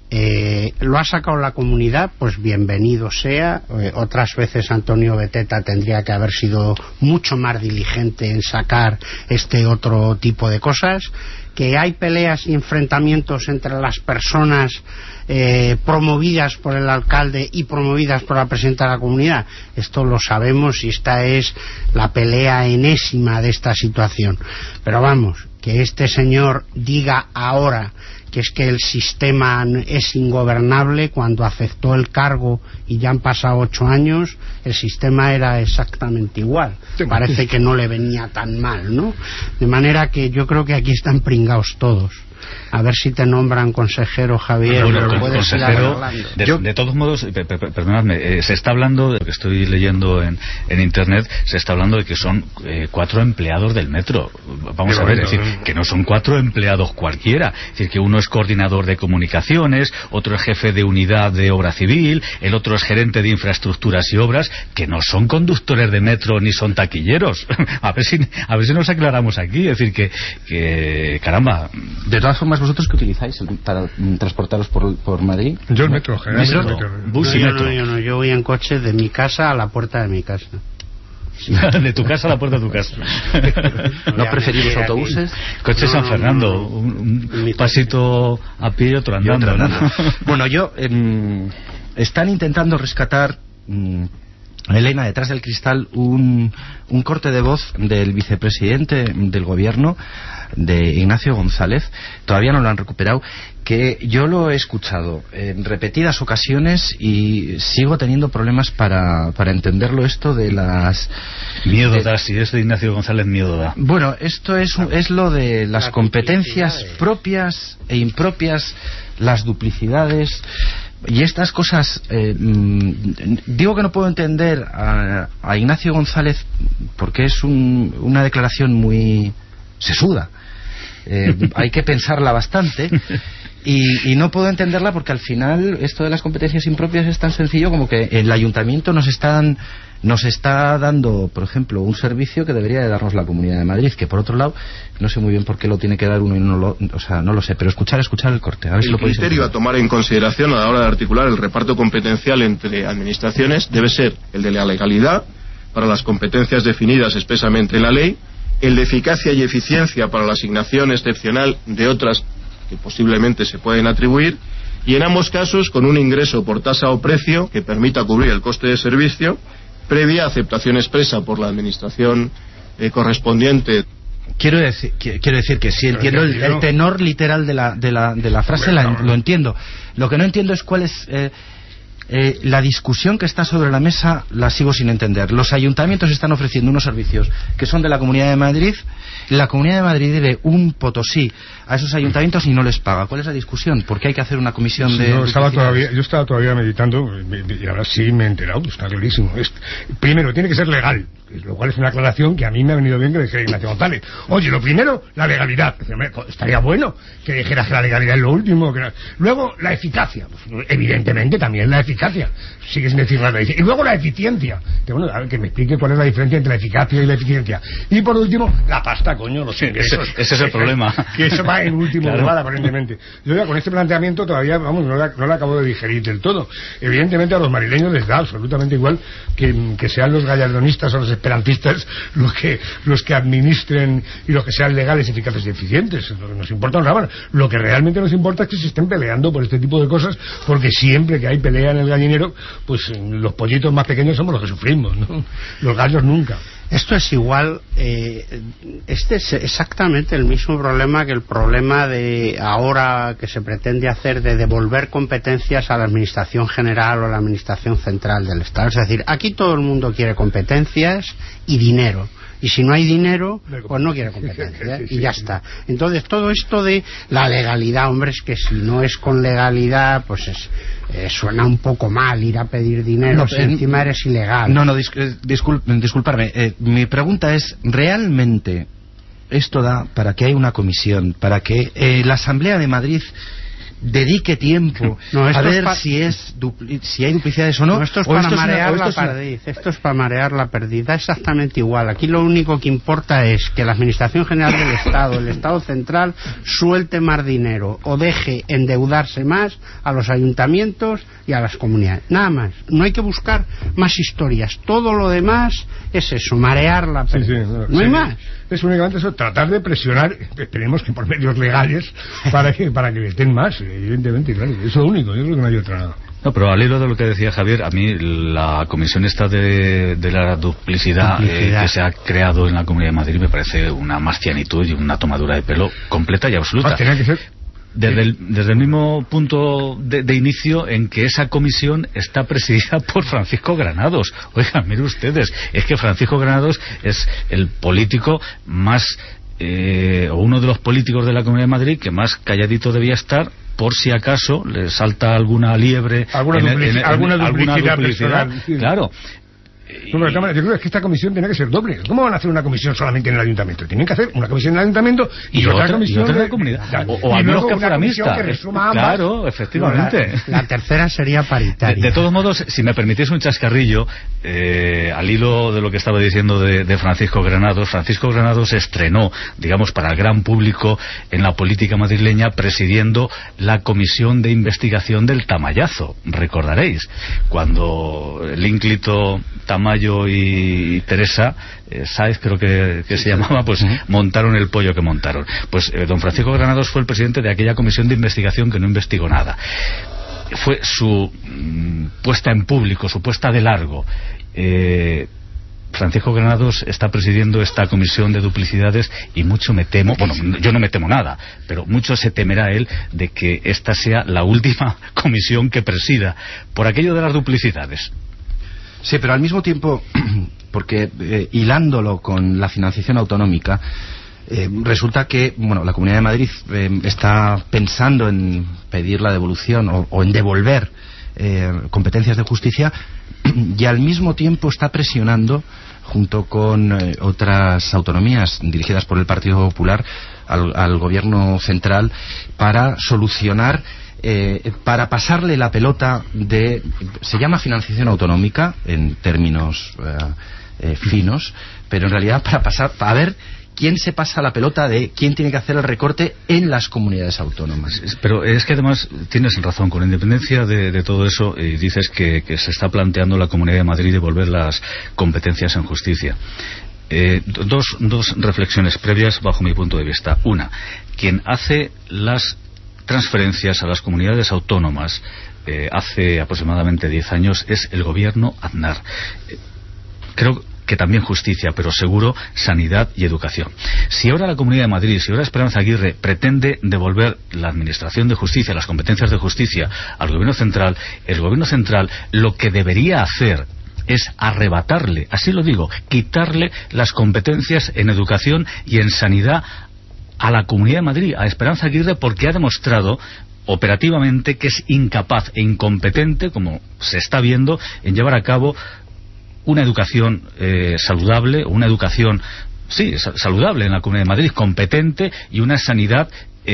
Eh, lo ha sacado la comunidad, pues bienvenido sea. Eh, otras veces Antonio Beteta tendría que haber sido mucho más diligente en sacar este otro tipo de cosas. Que hay peleas y enfrentamientos entre las personas eh, promovidas por el alcalde y promovidas por la presidenta de la comunidad, esto lo sabemos, y esta es la pelea enésima de esta situación. Pero vamos, que este señor diga ahora que es que el sistema es ingobernable, cuando aceptó el cargo y ya han pasado ocho años, el sistema era exactamente igual. Parece que no le venía tan mal, ¿no? De manera que yo creo que aquí están pringados todos. A ver si te nombran consejero, Javier. Bueno, con, consejero, de, Yo... de todos modos, per, per, perdonadme, eh, se está hablando, de lo que estoy leyendo en, en internet, se está hablando de que son eh, cuatro empleados del metro. Vamos a ver, es decir, que no son cuatro empleados cualquiera. Es decir, que uno es coordinador de comunicaciones, otro es jefe de unidad de obra civil, el otro es gerente de infraestructuras y obras, que no son conductores de metro ni son taquilleros. a ver si a ver si nos aclaramos aquí. Es decir, que, que caramba. De todas formas, ¿vosotros qué utilizáis para transportaros por, por Madrid? Yo el metro, generalmente. ¿Metro? metro. Bus no, y yo metro. No, yo no, yo voy en coche de mi casa a la puerta de mi casa. Sí. De tu casa a la puerta de tu casa. ¿No preferís autobuses? Coche no, San Fernando, no, no. Un, un pasito a pie y otro andando. Y otro andando. ¿No? Bueno, yo... Eh, están intentando rescatar... Mm, Elena, detrás del cristal, un, un corte de voz del vicepresidente del gobierno, de Ignacio González. Todavía no lo han recuperado, que yo lo he escuchado en repetidas ocasiones y sigo teniendo problemas para, para entenderlo, esto de las... Miedo de, da, si es de Ignacio González, miedo da. Bueno, esto es, es lo de las competencias propias e impropias, las duplicidades... Y estas cosas, eh, digo que no puedo entender a, a Ignacio González porque es un, una declaración muy sesuda. Eh, hay que pensarla bastante y, y no puedo entenderla porque al final esto de las competencias impropias es tan sencillo como que el ayuntamiento nos están nos está dando, por ejemplo, un servicio que debería de darnos la Comunidad de Madrid, que por otro lado no sé muy bien por qué lo tiene que dar uno y no lo, o sea, no lo sé, pero escuchar, escuchar el corte. A ver el si lo podéis criterio entender. A tomar en consideración a la hora de articular el reparto competencial entre administraciones debe ser el de la legalidad para las competencias definidas expresamente en la ley, el de eficacia y eficiencia para la asignación excepcional de otras que posiblemente se pueden atribuir, y en ambos casos con un ingreso por tasa o precio que permita cubrir el coste de servicio, previa aceptación expresa por la administración eh, correspondiente Quiero decir, quiero decir que sí entiendo el, el tenor literal de la, de la, de la frase, la, lo entiendo. Lo que no entiendo es cuál es eh, eh, la discusión que está sobre la mesa, la sigo sin entender. Los ayuntamientos están ofreciendo unos servicios que son de la Comunidad de Madrid. La Comunidad de Madrid debe un potosí a esos ayuntamientos y no les paga. ¿Cuál es la discusión? ¿Por qué hay que hacer una comisión sí, de...? Yo estaba, todavía, yo estaba todavía meditando y ahora sí me he enterado, está clarísimo. Es, primero, tiene que ser legal, lo cual es una aclaración que a mí me ha venido bien que le dijera Ignacio González. Oye, lo primero, la legalidad. Estaría bueno que dijeras que la legalidad es lo último. Que la... Luego, la eficacia. Pues, evidentemente, también la eficacia. Sigue sin decir nada. Y luego, la eficiencia. Que, bueno, a ver, que me explique cuál es la diferencia entre la eficacia y la eficiencia. Y por último, la pasta, coño, los ingresos. Ese, ese es el problema. Que eso va en último claro. lugar, aparentemente. Yo ya con este planteamiento todavía, vamos, no la, no la acabo de digerir del todo. Evidentemente a los madrileños les da absolutamente igual que, que sean los gallardonistas o los esperantistas los que, los que administren y los que sean legales, eficaces y eficientes. Lo que nos importa una rábana. Lo que realmente nos importa es que se estén peleando por este tipo de cosas, porque siempre que hay pelea en el gallinero, pues los pollitos más pequeños somos los que sufrimos, ¿no? Los gallos nunca. Esto es igual, eh, este es exactamente el mismo problema que el problema de ahora que se pretende hacer de devolver competencias a la administración general o a la administración central del Estado. Es decir, aquí todo el mundo quiere competencias y dinero. Y si no hay dinero, pues no quiere competencia, y ya está. Entonces, todo esto de la legalidad, hombre, es que si no es con legalidad, pues es, eh, suena un poco mal ir a pedir dinero no, si eh, encima eres ilegal. No, no, dis discul disculparme. Eh, mi pregunta es, ¿realmente esto da para que haya una comisión, para que eh, la Asamblea de Madrid dedique tiempo no, a ver es si es si hay duplicidades o no? No, esto es o para esto marear es una, la esto perdiz, es una... esto es para marear la perdiz, da exactamente igual. Aquí lo único que importa es que la Administración General del Estado, el Estado Central, suelte más dinero o deje endeudarse más a los ayuntamientos y a las comunidades. Nada más, no hay que buscar más historias. Todo lo demás es eso, marear la perdiz. Sí, sí, no, no hay sí, más. Es únicamente eso, tratar de presionar, esperemos que por medios legales, para que para que les den más, evidentemente, claro. Eso es lo único, yo creo que no hay otra nada. No, pero al hilo de lo que decía Javier, a mí la comisión esta de, de la duplicidad, duplicidad. Eh, que se ha creado en la Comunidad de Madrid me parece una marcianitud y una tomadura de pelo completa y absoluta. Ah, tenía que ser... Desde el, desde el mismo punto de, de inicio en que esa comisión está presidida por Francisco Granados. Oigan, miren ustedes, es que Francisco Granados es el político más, eh, o uno de los políticos de la Comunidad de Madrid que más calladito debía estar, por si acaso le salta alguna liebre, alguna, en, duplici en, en, alguna duplicidad, alguna duplicidad sí. Claro. No, pero yo creo que esta comisión tiene que ser doble. ¿Cómo van a hacer una comisión solamente en el ayuntamiento? Tienen que hacer una comisión en el ayuntamiento y, y otra, otra comisión y otra de la comunidad. O, o al menos que fuera mixta. Claro, efectivamente. No, la, la tercera sería paritaria. De, de todos modos, si me permitís un chascarrillo, eh, al hilo de lo que estaba diciendo de, de Francisco Granados, Francisco Granados se estrenó, digamos, para el gran público en la política madrileña presidiendo la comisión de investigación del Tamayazo. Recordaréis, cuando el ínclito Tamayo y Teresa eh, Sáez, creo que, que se llamaba, pues uh-huh. montaron el pollo que montaron. Pues eh, don Francisco Granados fue el presidente de aquella comisión de investigación que no investigó nada. Fue su mmm, puesta en público, su puesta de largo. Eh, Francisco Granados está presidiendo esta comisión de duplicidades y mucho me temo, bueno, yo no me temo nada, pero mucho se temerá él de que esta sea la última comisión que presida por aquello de las duplicidades. Sí, pero al mismo tiempo, porque eh, hilándolo con la financiación autonómica, eh, resulta que, bueno, la Comunidad de Madrid eh, está pensando en pedir la devolución o, o en devolver eh, competencias de justicia y al mismo tiempo está presionando, junto con eh, otras autonomías dirigidas por el Partido Popular, al, al Gobierno central para solucionar Eh, para pasarle la pelota de, se llama financiación autonómica en términos eh, eh, finos, pero en realidad para pasar, para ver quién se pasa la pelota de quién tiene que hacer el recorte en las comunidades autónomas. Pero es que además tienes razón, con independencia de, de todo eso, eh, dices que, que se está planteando la Comunidad de Madrid devolver las competencias en justicia. Eh, dos, dos reflexiones previas bajo mi punto de vista. Una, quien hace las transferencias a las comunidades autónomas eh, hace aproximadamente diez años es el gobierno Aznar. Eh, creo que también justicia, pero seguro sanidad y educación. Si ahora la Comunidad de Madrid, si ahora Esperanza Aguirre pretende devolver la administración de justicia, las competencias de justicia al Gobierno central, el Gobierno central lo que debería hacer es arrebatarle, así lo digo, quitarle las competencias en educación y en sanidad a la Comunidad de Madrid, a Esperanza Aguirre, porque ha demostrado operativamente que es incapaz e incompetente, como se está viendo, en llevar a cabo una educación eh, saludable, una educación, sí, saludable en la Comunidad de Madrid, competente, y una sanidad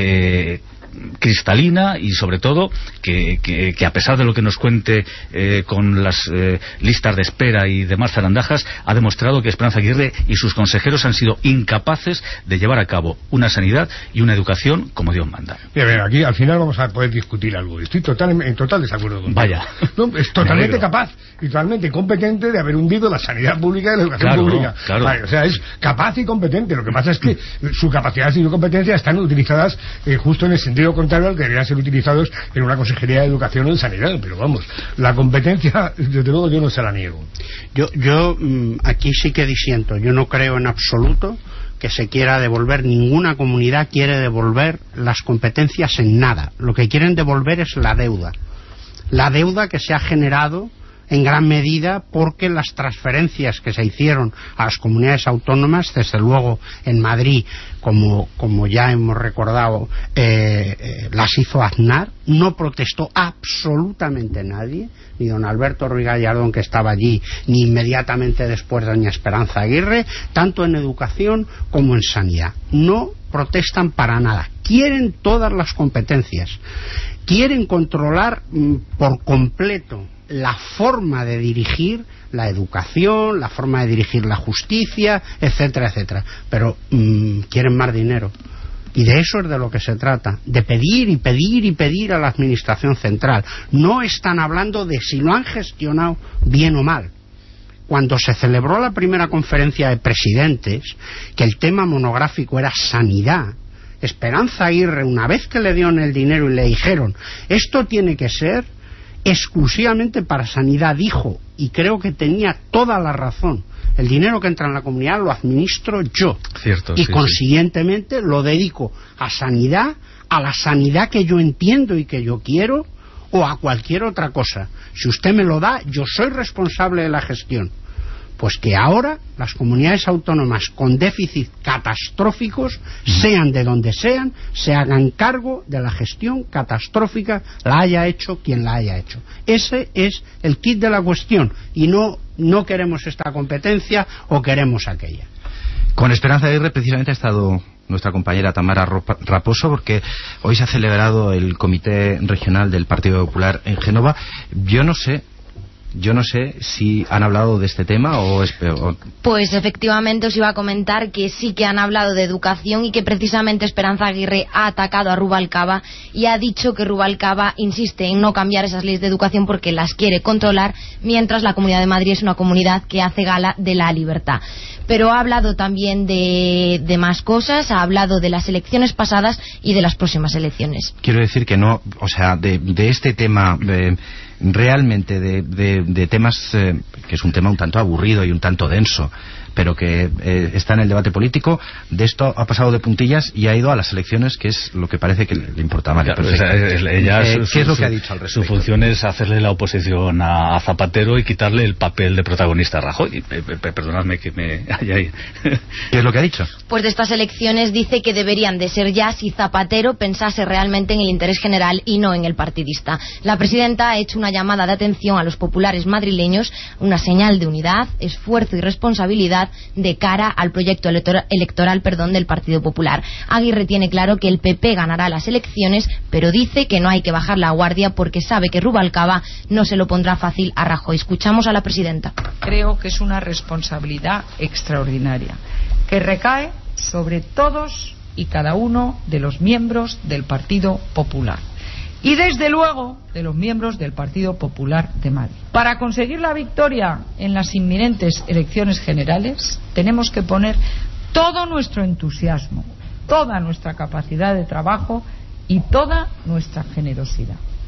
eh, cristalina, y sobre todo que, que, que a pesar de lo que nos cuente eh, con las eh, listas de espera y demás zarandajas, ha demostrado que Esperanza Aguirre y sus consejeros han sido incapaces de llevar a cabo una sanidad y una educación como Dios manda. Mira, mira, aquí al final vamos a poder discutir algo. Estoy total, en total desacuerdo con Vaya. No, es totalmente capaz y totalmente competente de haber hundido la sanidad pública y la educación claro, pública. Claro. Vale, o sea, es capaz y competente. Lo que pasa es que su capacidad y su competencia están utilizadas eh, justo en el sentido contrario al que deberían ser utilizados en una consejería de educación o de sanidad. Pero vamos, la competencia, desde luego, yo no se la niego. Yo, yo aquí sí que disiento. Yo no creo en absoluto que se quiera devolver, ninguna comunidad quiere devolver las competencias en nada. Lo que quieren devolver es la deuda. La deuda que se ha generado en gran medida porque las transferencias que se hicieron a las comunidades autónomas, desde luego en Madrid, como, como ya hemos recordado, eh, eh, las hizo Aznar, no protestó absolutamente nadie, ni don Alberto Ruiz Gallardón, que estaba allí, ni inmediatamente después doña Esperanza Aguirre, tanto en educación como en sanidad. No protestan para nada, quieren todas las competencias, quieren controlar mm, por completo la forma de dirigir la educación, la forma de dirigir la justicia, etcétera, etcétera. Pero mmm, quieren más dinero. Y de eso es de lo que se trata, de pedir y pedir y pedir a la administración central. No están hablando de si lo han gestionado bien o mal. Cuando se celebró la primera conferencia de presidentes, que el tema monográfico era sanidad, Esperanza Aguirre, una vez que le dieron el dinero y le dijeron, esto tiene que ser exclusivamente para sanidad, dijo, y creo que tenía toda la razón, el dinero que entra en la comunidad lo administro yo. Cierto, y sí, consiguientemente sí. Lo dedico a sanidad, a la sanidad que yo entiendo y que yo quiero, o a cualquier otra cosa. Si usted me lo da, yo soy responsable de la gestión. Pues que ahora las comunidades autónomas con déficit catastróficos, sean de donde sean, se hagan cargo de la gestión catastrófica, la haya hecho quien la haya hecho. Ese es el kit de la cuestión, y no, no queremos esta competencia o queremos aquella. Con Esperanza Aguirre precisamente ha estado nuestra compañera Tamara Raposo, porque hoy se ha celebrado el Comité Regional del Partido Popular en Génova. Yo no sé Yo no sé si han hablado de este tema o es peor. Pues efectivamente os iba a comentar que sí que han hablado de educación y que precisamente Esperanza Aguirre ha atacado a Rubalcaba y ha dicho que Rubalcaba insiste en no cambiar esas leyes de educación porque las quiere controlar, mientras la Comunidad de Madrid es una comunidad que hace gala de la libertad. Pero ha hablado también de, de más cosas, ha hablado de las elecciones pasadas y de las próximas elecciones. Quiero decir que no, o sea, de, de este tema... De, realmente de, de, de temas eh, que es un tema un tanto aburrido y un tanto denso, pero que eh, está en el debate político, de esto ha pasado de puntillas y ha ido a las elecciones, que es lo que parece que le importaba. Vale, claro, o sea, ella, eh, su, ¿qué su, es lo su, que ha dicho al respecto? Su función es hacerle la oposición a, a Zapatero y quitarle el papel de protagonista a Rajoy. Perdonadme que me haya ahí. ¿Qué es lo que ha dicho? Pues de estas elecciones dice que deberían de ser ya si Zapatero pensase realmente en el interés general y no en el partidista. La presidenta ha hecho una llamada de atención a los populares madrileños, una señal de unidad, esfuerzo y responsabilidad de cara al proyecto electoral, electoral perdón, del Partido Popular. Aguirre tiene claro que el P P ganará las elecciones, pero dice que no hay que bajar la guardia porque sabe que Rubalcaba no se lo pondrá fácil a Rajoy. Escuchamos a la presidenta. Creo que es una responsabilidad extraordinaria que recae sobre todos y cada uno de los miembros del Partido Popular. Y desde luego de los miembros del Partido Popular de Madrid. Para conseguir la victoria en las inminentes elecciones generales tenemos que poner todo nuestro entusiasmo, toda nuestra capacidad de trabajo y toda nuestra generosidad.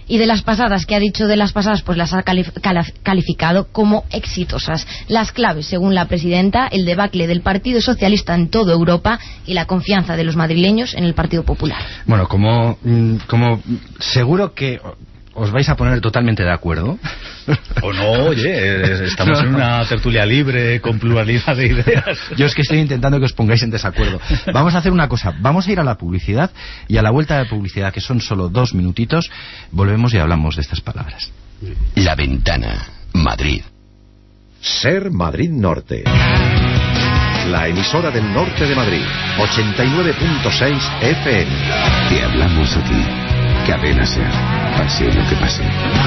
Y de las pasadas, ¿qué ha dicho de las pasadas? Pues las ha calificado como exitosas. Las claves, según la presidenta, el debacle del Partido Socialista en toda Europa y la confianza de los madrileños en el Partido Popular. Bueno, como, como seguro que os vais a poner totalmente de acuerdo. O no, oye, estamos en una tertulia libre, con pluralidad de ideas. Yo es que estoy intentando que os pongáis en desacuerdo. Vamos a hacer una cosa, vamos a ir a la publicidad, y a la vuelta de publicidad, que son solo dos minutitos, volvemos y hablamos de estas palabras. La Ventana, Madrid. Ser Madrid Norte. La emisora del norte de Madrid, ochenta y nueve punto seis F M. Te hablamos a ti. Cadena Ser. Pase lo que pase.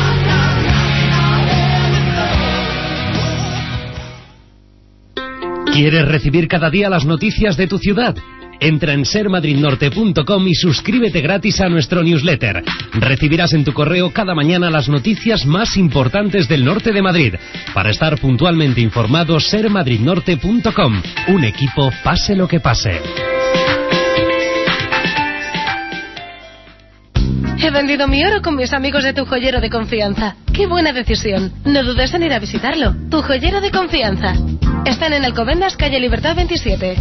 ¿Quieres recibir cada día las noticias de tu ciudad? Entra en ser madrid norte punto com y suscríbete gratis a nuestro newsletter. Recibirás en tu correo cada mañana las noticias más importantes del norte de Madrid. Para estar puntualmente informado, ser madrid norte punto com. Un equipo, pase lo que pase. He vendido mi oro con mis amigos de Tu Joyero de Confianza. ¡Qué buena decisión! No dudes en ir a visitarlo. Tu Joyero de Confianza. Están en Alcobendas, calle Libertad veintisiete.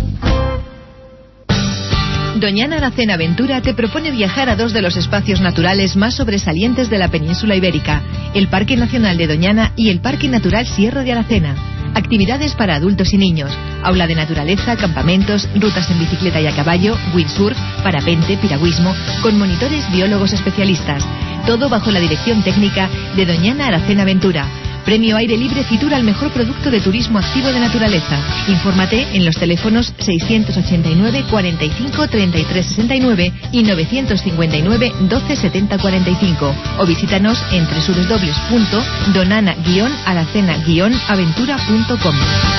Doñana Aracena Aventura te propone viajar a dos de los espacios naturales más sobresalientes de la península ibérica, el Parque Nacional de Doñana y el Parque Natural Sierra de Aracena. Actividades para adultos y niños, aula de naturaleza, campamentos, rutas en bicicleta y a caballo, windsurf, parapente, piragüismo, con monitores biólogos especialistas. Todo bajo la dirección técnica de Doñana Aracena Aventura. Premio Aire Libre Fitur al mejor producto de turismo activo de naturaleza. Infórmate en los teléfonos seiscientos ochenta y nueve, cuarenta y cinco, treinta y tres sesenta y nueve y novecientos cincuenta y nueve, doce setenta cuarenta y cinco o visítanos en doble u doble u doble u punto donana guion aracena guion aventura punto com.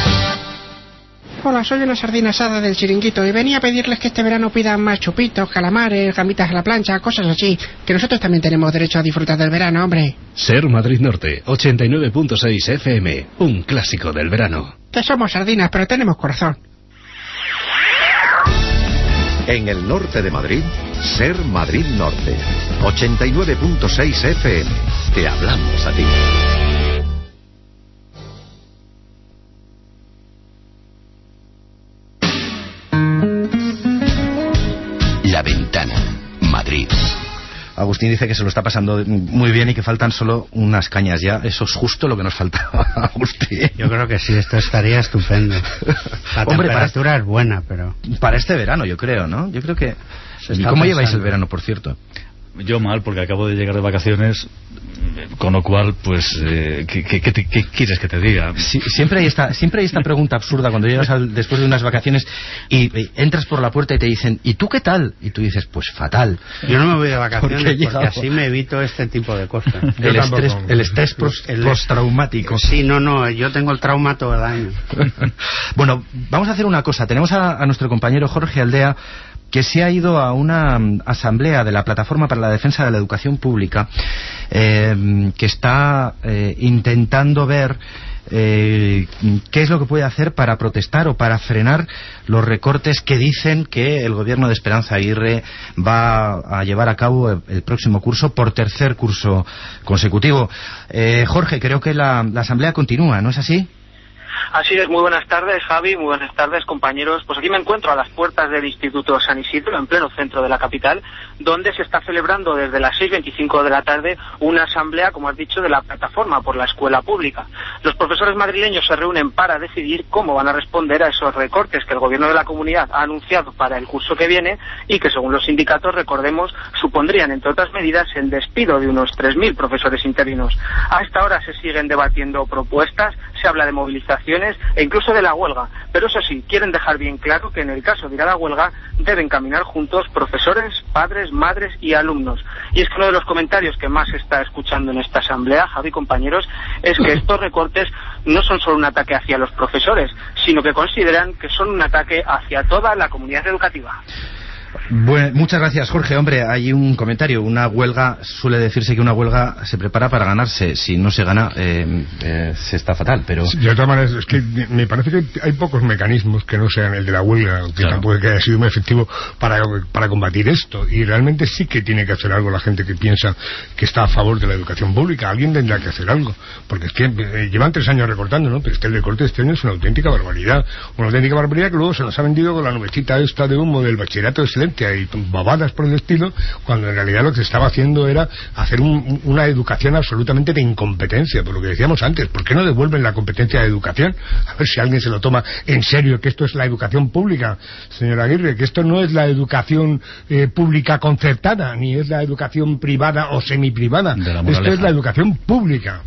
Hola, soy una sardina asada del Chiringuito y venía a pedirles que este verano pidan más chupitos, calamares, gamitas a la plancha, cosas así, que nosotros también tenemos derecho a disfrutar del verano, hombre. Ser Madrid Norte, ochenta y nueve punto seis F M, un clásico del verano. Que somos sardinas, pero tenemos corazón. En el norte de Madrid, Ser Madrid Norte, ochenta y nueve punto seis F M. Te hablamos a ti. La Ventana, Madrid. Agustín dice que se lo está pasando muy bien y que faltan solo unas cañas ya. Eso es justo lo que nos faltaba, Agustín. Yo creo que sí, esto estaría estupendo. La Hombre, temperatura para, es buena, pero... Para este verano, yo creo, ¿no? Yo creo que... ¿Y cómo lleváis el verano, por cierto? Yo mal, porque acabo de llegar de vacaciones, con lo cual, pues, eh, ¿qué, qué, qué, qué quieres que te diga? Sí, siempre hay esta, siempre hay esta pregunta absurda cuando llegas al, después de unas vacaciones y, y entras por la puerta y te dicen, ¿y tú qué tal? Y tú dices, pues fatal. Yo no me voy de vacaciones porque, porque así me evito este tipo de cosas. El estrés, el estrés postraumático. Sí, no, no, yo tengo el trauma todo el año. Bueno, vamos a hacer una cosa. Tenemos a, a nuestro compañero Jorge Aldea, que se ha ido a una asamblea de la Plataforma para la Defensa de la Educación Pública, eh, que está eh, intentando ver eh, qué es lo que puede hacer para protestar o para frenar los recortes que dicen que el gobierno de Esperanza Aguirre va a llevar a cabo el, el próximo curso por tercer curso consecutivo. Eh, Jorge, creo que la, la asamblea continúa, ¿no es así? Así es, muy buenas tardes, Javi, muy buenas tardes, compañeros. Pues aquí me encuentro a las puertas del Instituto San Isidro, en pleno centro de la capital, donde se está celebrando desde las seis veinticinco de la tarde una asamblea, como has dicho, de la Plataforma por la Escuela Pública. Los profesores madrileños se reúnen para decidir cómo van a responder a esos recortes que el gobierno de la comunidad ha anunciado para el curso que viene y que, según los sindicatos, recordemos, supondrían, entre otras medidas, el despido de unos tres mil profesores interinos. A esta hora se siguen debatiendo propuestas, se habla de movilización e incluso de la huelga, pero eso sí, quieren dejar bien claro que en el caso de ir a la huelga deben caminar juntos profesores, padres, madres y alumnos. Y es que uno de los comentarios que más se está escuchando en esta asamblea, Javi, compañeros, es que estos recortes no son solo un ataque hacia los profesores, sino que consideran que son un ataque hacia toda la comunidad educativa. Bueno, muchas gracias, Jorge. Hombre, hay un comentario. Una huelga, suele decirse que una huelga se prepara para ganarse. Si no se gana, eh, eh, se está fatal. Pero sí, de todas maneras, es que me parece que hay pocos mecanismos que no sean el de la huelga, que claro. tampoco que haya sido muy efectivo para, para combatir esto. Y realmente sí que tiene que hacer algo la gente que piensa que está a favor de la educación pública. Alguien tendrá que hacer algo. Porque es que eh, llevan tres años recortando, ¿no? Pero es que el recorte de este año es una auténtica barbaridad. Una auténtica barbaridad que luego se nos ha vendido con la nubecita esta de humo del bachillerato excelente y babadas por el estilo, cuando en realidad lo que se estaba haciendo era hacer un, una educación absolutamente de incompetencia, por lo que decíamos antes. ¿Por qué no devuelven la competencia de educación? A ver si alguien se lo toma en serio, que esto es la educación pública, señora Aguirre, que esto no es la educación eh, pública concertada, ni es la educación privada o semiprivada, esto es la educación pública.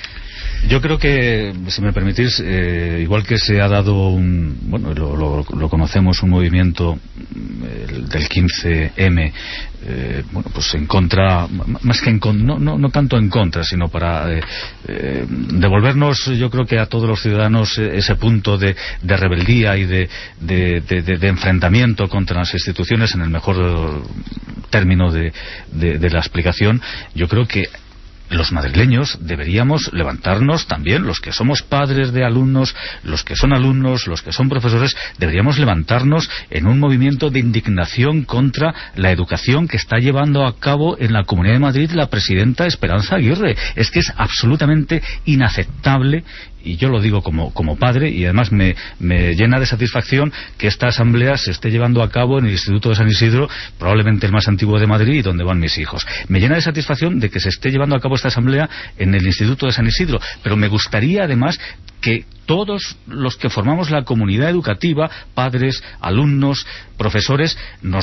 Yo creo que, si me permitís, eh, igual que se ha dado un, bueno, lo, lo, lo conocemos, un movimiento el, del quince eme, eh, bueno, pues en contra, más que en contra, no, no, no tanto en contra, sino para eh, eh, devolvernos, yo creo que a todos los ciudadanos ese punto de, de rebeldía y de, de, de, de, de enfrentamiento contra las instituciones, en el mejor término de, de, de la explicación. Yo creo que los madrileños deberíamos levantarnos también, los que somos padres de alumnos, los que son alumnos, los que son profesores, deberíamos levantarnos en un movimiento de indignación contra la educación que está llevando a cabo en la Comunidad de Madrid la presidenta Esperanza Aguirre. Es que es absolutamente inaceptable, y yo lo digo como, como padre, y además me, me llena de satisfacción que esta asamblea se esté llevando a cabo en el Instituto de San Isidro, probablemente el más antiguo de Madrid y donde van mis hijos. Me llena de satisfacción de que se esté llevando a cabo esta asamblea en el Instituto de San Isidro, pero me gustaría además que todos los que formamos la comunidad educativa, padres, alumnos, profesores, nos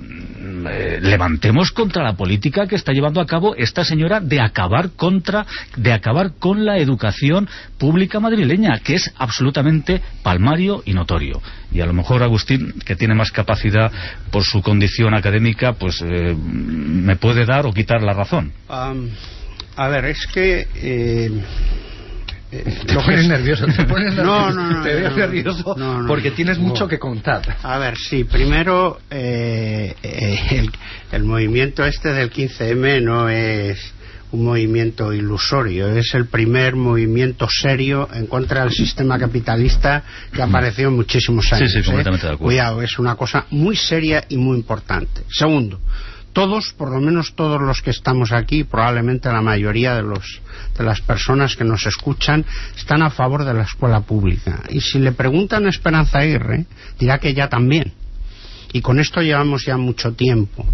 eh, levantemos contra la política que está llevando a cabo esta señora de acabar contra, de acabar con la educación pública madrileña, que es absolutamente palmario y notorio. Y a lo mejor Agustín, que tiene más capacidad por su condición académica, pues eh, me puede dar o quitar la razón. Um, a ver, es que... Eh... Te pones nervioso, te pones nervioso, no, no, no, te veo no, nervioso no, no, porque tienes no. mucho que contar. A ver, sí, primero eh, eh, el, el movimiento este del quince eme no es un movimiento ilusorio, es el primer movimiento serio en contra del sistema capitalista que apareció en muchísimos años. Sí, sí, completamente ¿eh? de acuerdo. Cuidado, es una cosa muy seria y muy importante. Segundo, todos, por lo menos todos los que estamos aquí, probablemente la mayoría de los de las personas que nos escuchan, están a favor de la escuela pública. Y si le preguntan a Esperanza Aguirre, dirá que ella también. Y con esto llevamos ya mucho tiempo.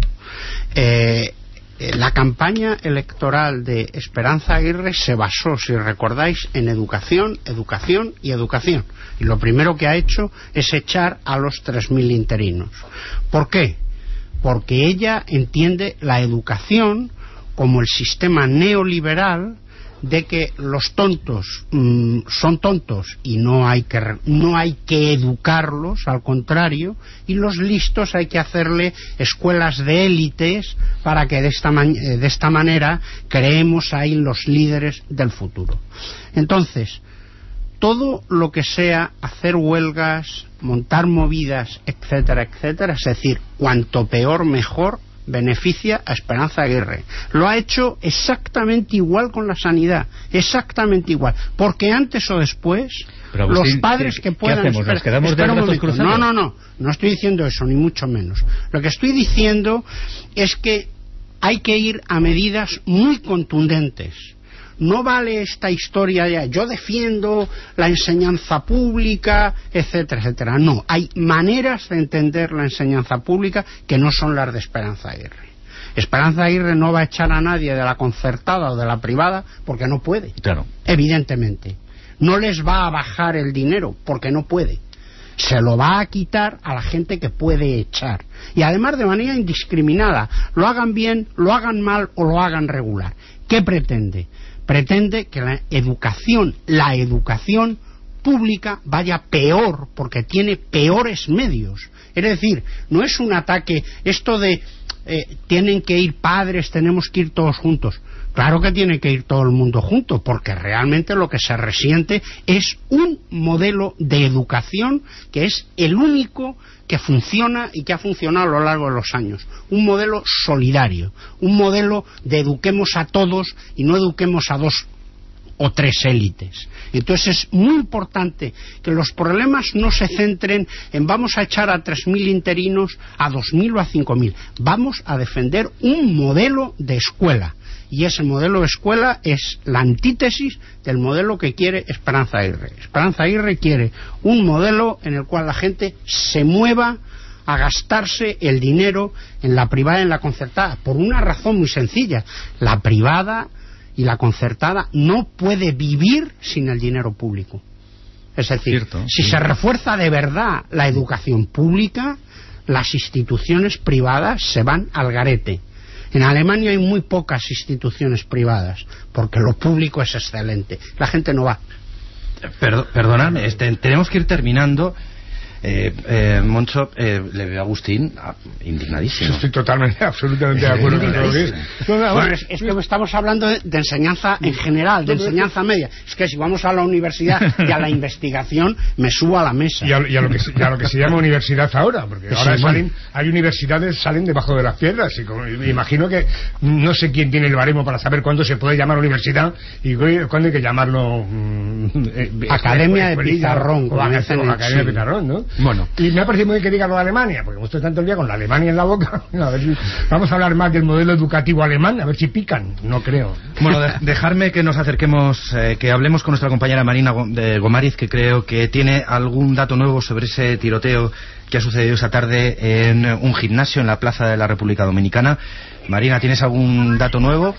Eh, la campaña electoral de Esperanza Aguirre se basó, si recordáis, en educación, educación y educación. Y lo primero que ha hecho es echar a los tres mil interinos. ¿Por qué? Porque ella entiende la educación como el sistema neoliberal de que los tontos mmm, son tontos y no hay que no hay que educarlos, al contrario, y los listos hay que hacerle escuelas de élites para que de esta, man de esta manera creemos ahí los líderes del futuro. Entonces, todo lo que sea hacer huelgas, montar movidas, etcétera, etcétera, es decir, cuanto peor mejor, beneficia a Esperanza Aguirre. Lo ha hecho exactamente igual con la sanidad, exactamente igual, porque antes o después Pero, Agustín, los padres ¿qué, que puedan... ¿qué hacemos? ¿Nos quedamos de brazos cruzados? No, no, no, no estoy diciendo eso, ni mucho menos. Lo que estoy diciendo es que hay que ir a medidas muy contundentes. No vale esta historia ya, yo defiendo la enseñanza pública, etcétera, etcétera. No, hay maneras de entender la enseñanza pública que no son las de Esperanza Aguirre. Esperanza Aguirre no va a echar a nadie de la concertada o de la privada porque no puede. Claro. Evidentemente. No les va a bajar el dinero porque no puede. Se lo va a quitar a la gente que puede echar. Y además de manera indiscriminada. Lo hagan bien, lo hagan mal o lo hagan regular. ¿Qué pretende? Pretende que la educación, la educación pública vaya peor porque tiene peores medios. Es decir, no es un ataque, esto de eh, tienen que ir padres, tenemos que ir todos juntos. Claro que tiene que ir todo el mundo junto, porque realmente lo que se resiente es un modelo de educación que es el único que funciona y que ha funcionado a lo largo de los años. Un modelo solidario, un modelo de eduquemos a todos y no eduquemos a dos o tres élites. Entonces es muy importante que los problemas no se centren en vamos a echar a tres mil interinos, a dos mil o a cinco mil. Vamos a defender un modelo de escuela. Y ese modelo de escuela es la antítesis del modelo que quiere Esperanza Aguirre. Esperanza Aguirre quiere un modelo en el cual la gente se mueva a gastarse el dinero en la privada y en la concertada, por una razón muy sencilla. La privada y la concertada no puede vivir sin el dinero público. Es decir, Cierto, si sí. se refuerza de verdad la educación pública, las instituciones privadas se van al garete. En Alemania hay muy pocas instituciones privadas, porque lo público es excelente. La gente no va. Perd perdonadme, este, tenemos que ir terminando. Eh, eh, Moncho, eh, le veo a Agustín ah, indignadísimo. Estoy totalmente, absolutamente de acuerdo con todo lo que es. No, no, bueno, es, es que estamos hablando de, de enseñanza en general, de enseñanza media. Es que si vamos a la universidad y a la investigación, me subo a la mesa. Y a, y a, lo, que, y a lo que se llama universidad ahora, porque ahora sí, salen, hay universidades salen debajo de las piedras. Y como, me imagino que no sé quién tiene el baremo para saber cuándo se puede llamar universidad y cuándo hay que llamarlo mm, eh, Academia de Pizarrón, o Academia de Pizarrón, ¿no? Bueno. Y me ha parecido muy bien que diga lo de Alemania, porque hemos estado tanto el día con la Alemania en la boca. A ver si vamos a hablar más del modelo educativo alemán, a ver si pican. No creo. Bueno, de, dejarme que nos acerquemos, eh, que hablemos con nuestra compañera Marina de Gomariz, que creo que tiene algún dato nuevo sobre ese tiroteo que ha sucedido esa tarde en un gimnasio en la Plaza de la República Dominicana. Marina, ¿tienes algún dato nuevo?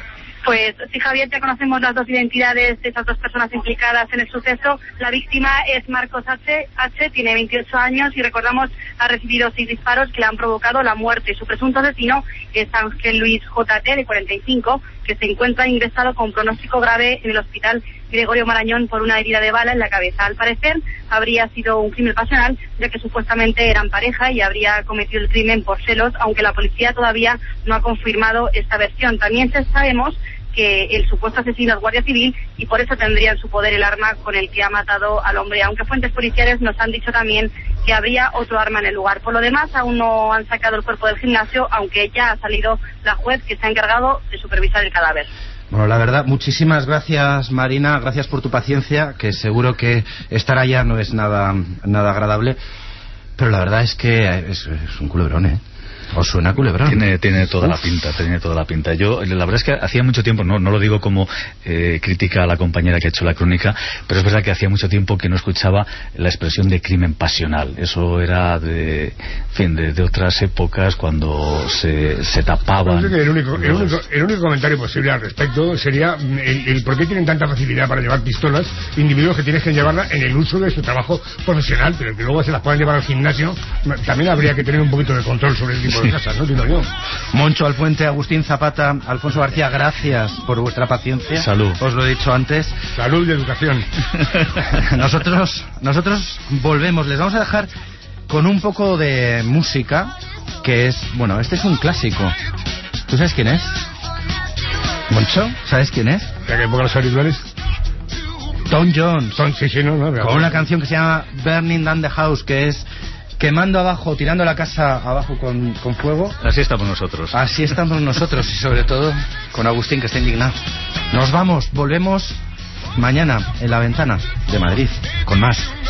Pues sí, Javier, ya conocemos las dos identidades de esas dos personas implicadas en el suceso. La víctima es Marcos H. H, tiene veintiocho años y recordamos ha recibido seis disparos que le han provocado la muerte. Su presunto asesino es Ángel Luis J T, de cuarenta y cinco, que se encuentra ingresado con pronóstico grave en el hospital Gregorio Marañón por una herida de bala en la cabeza. Al parecer habría sido un crimen pasional, ya que supuestamente eran pareja y habría cometido el crimen por celos, aunque la policía todavía no ha confirmado esta versión. También sabemos que el supuesto asesino es guardia civil y por eso tendría en su poder el arma con el que ha matado al hombre, aunque fuentes policiales nos han dicho también que habría otro arma en el lugar. Por lo demás, aún no han sacado el cuerpo del gimnasio, aunque ya ha salido la juez que se ha encargado de supervisar el cadáver. Bueno, la verdad, muchísimas gracias, Marina, gracias por tu paciencia, que seguro que estar allá no es nada, nada agradable, pero la verdad es que es, es un culebrón, ¿eh? ¿Os suena culebrón? Tiene, tiene toda Uf. la pinta, tiene toda la pinta. Yo, la verdad es que hacía mucho tiempo, no, no lo digo como eh, crítica a la compañera que ha hecho la crónica, pero es verdad que hacía mucho tiempo que no escuchaba la expresión de crimen pasional. Eso era de, en fin, de, de otras épocas cuando se, se tapaban. Yo creo que el único, el, único, el único comentario posible al respecto sería el, el por qué tienen tanta facilidad para llevar pistolas, individuos que tienes que llevarlas en el uso de su trabajo profesional, pero que luego se las puedan llevar al gimnasio. También habría que tener un poquito de control sobre el tipo de casas, ¿no? Digo yo. Moncho Alpuente, Agustín Zapata, Alfonso García, gracias por vuestra paciencia. Salud. Os lo he dicho antes. Salud y educación. nosotros, nosotros volvemos. Les vamos a dejar con un poco de música, que es, bueno, este es un clásico. ¿Tú sabes quién es? Moncho, ¿sabes quién es? ¿Ya que pongo los auriculares? Tom Jones. Tom, sí, sí, no, no, con una canción que se llama Burning Down the House, que es quemando abajo, tirando la casa abajo con, con fuego. Así estamos nosotros. Así estamos nosotros y sobre todo con Agustín, que está indignado. Nos vamos, volvemos mañana en La Ventana de Madrid con más.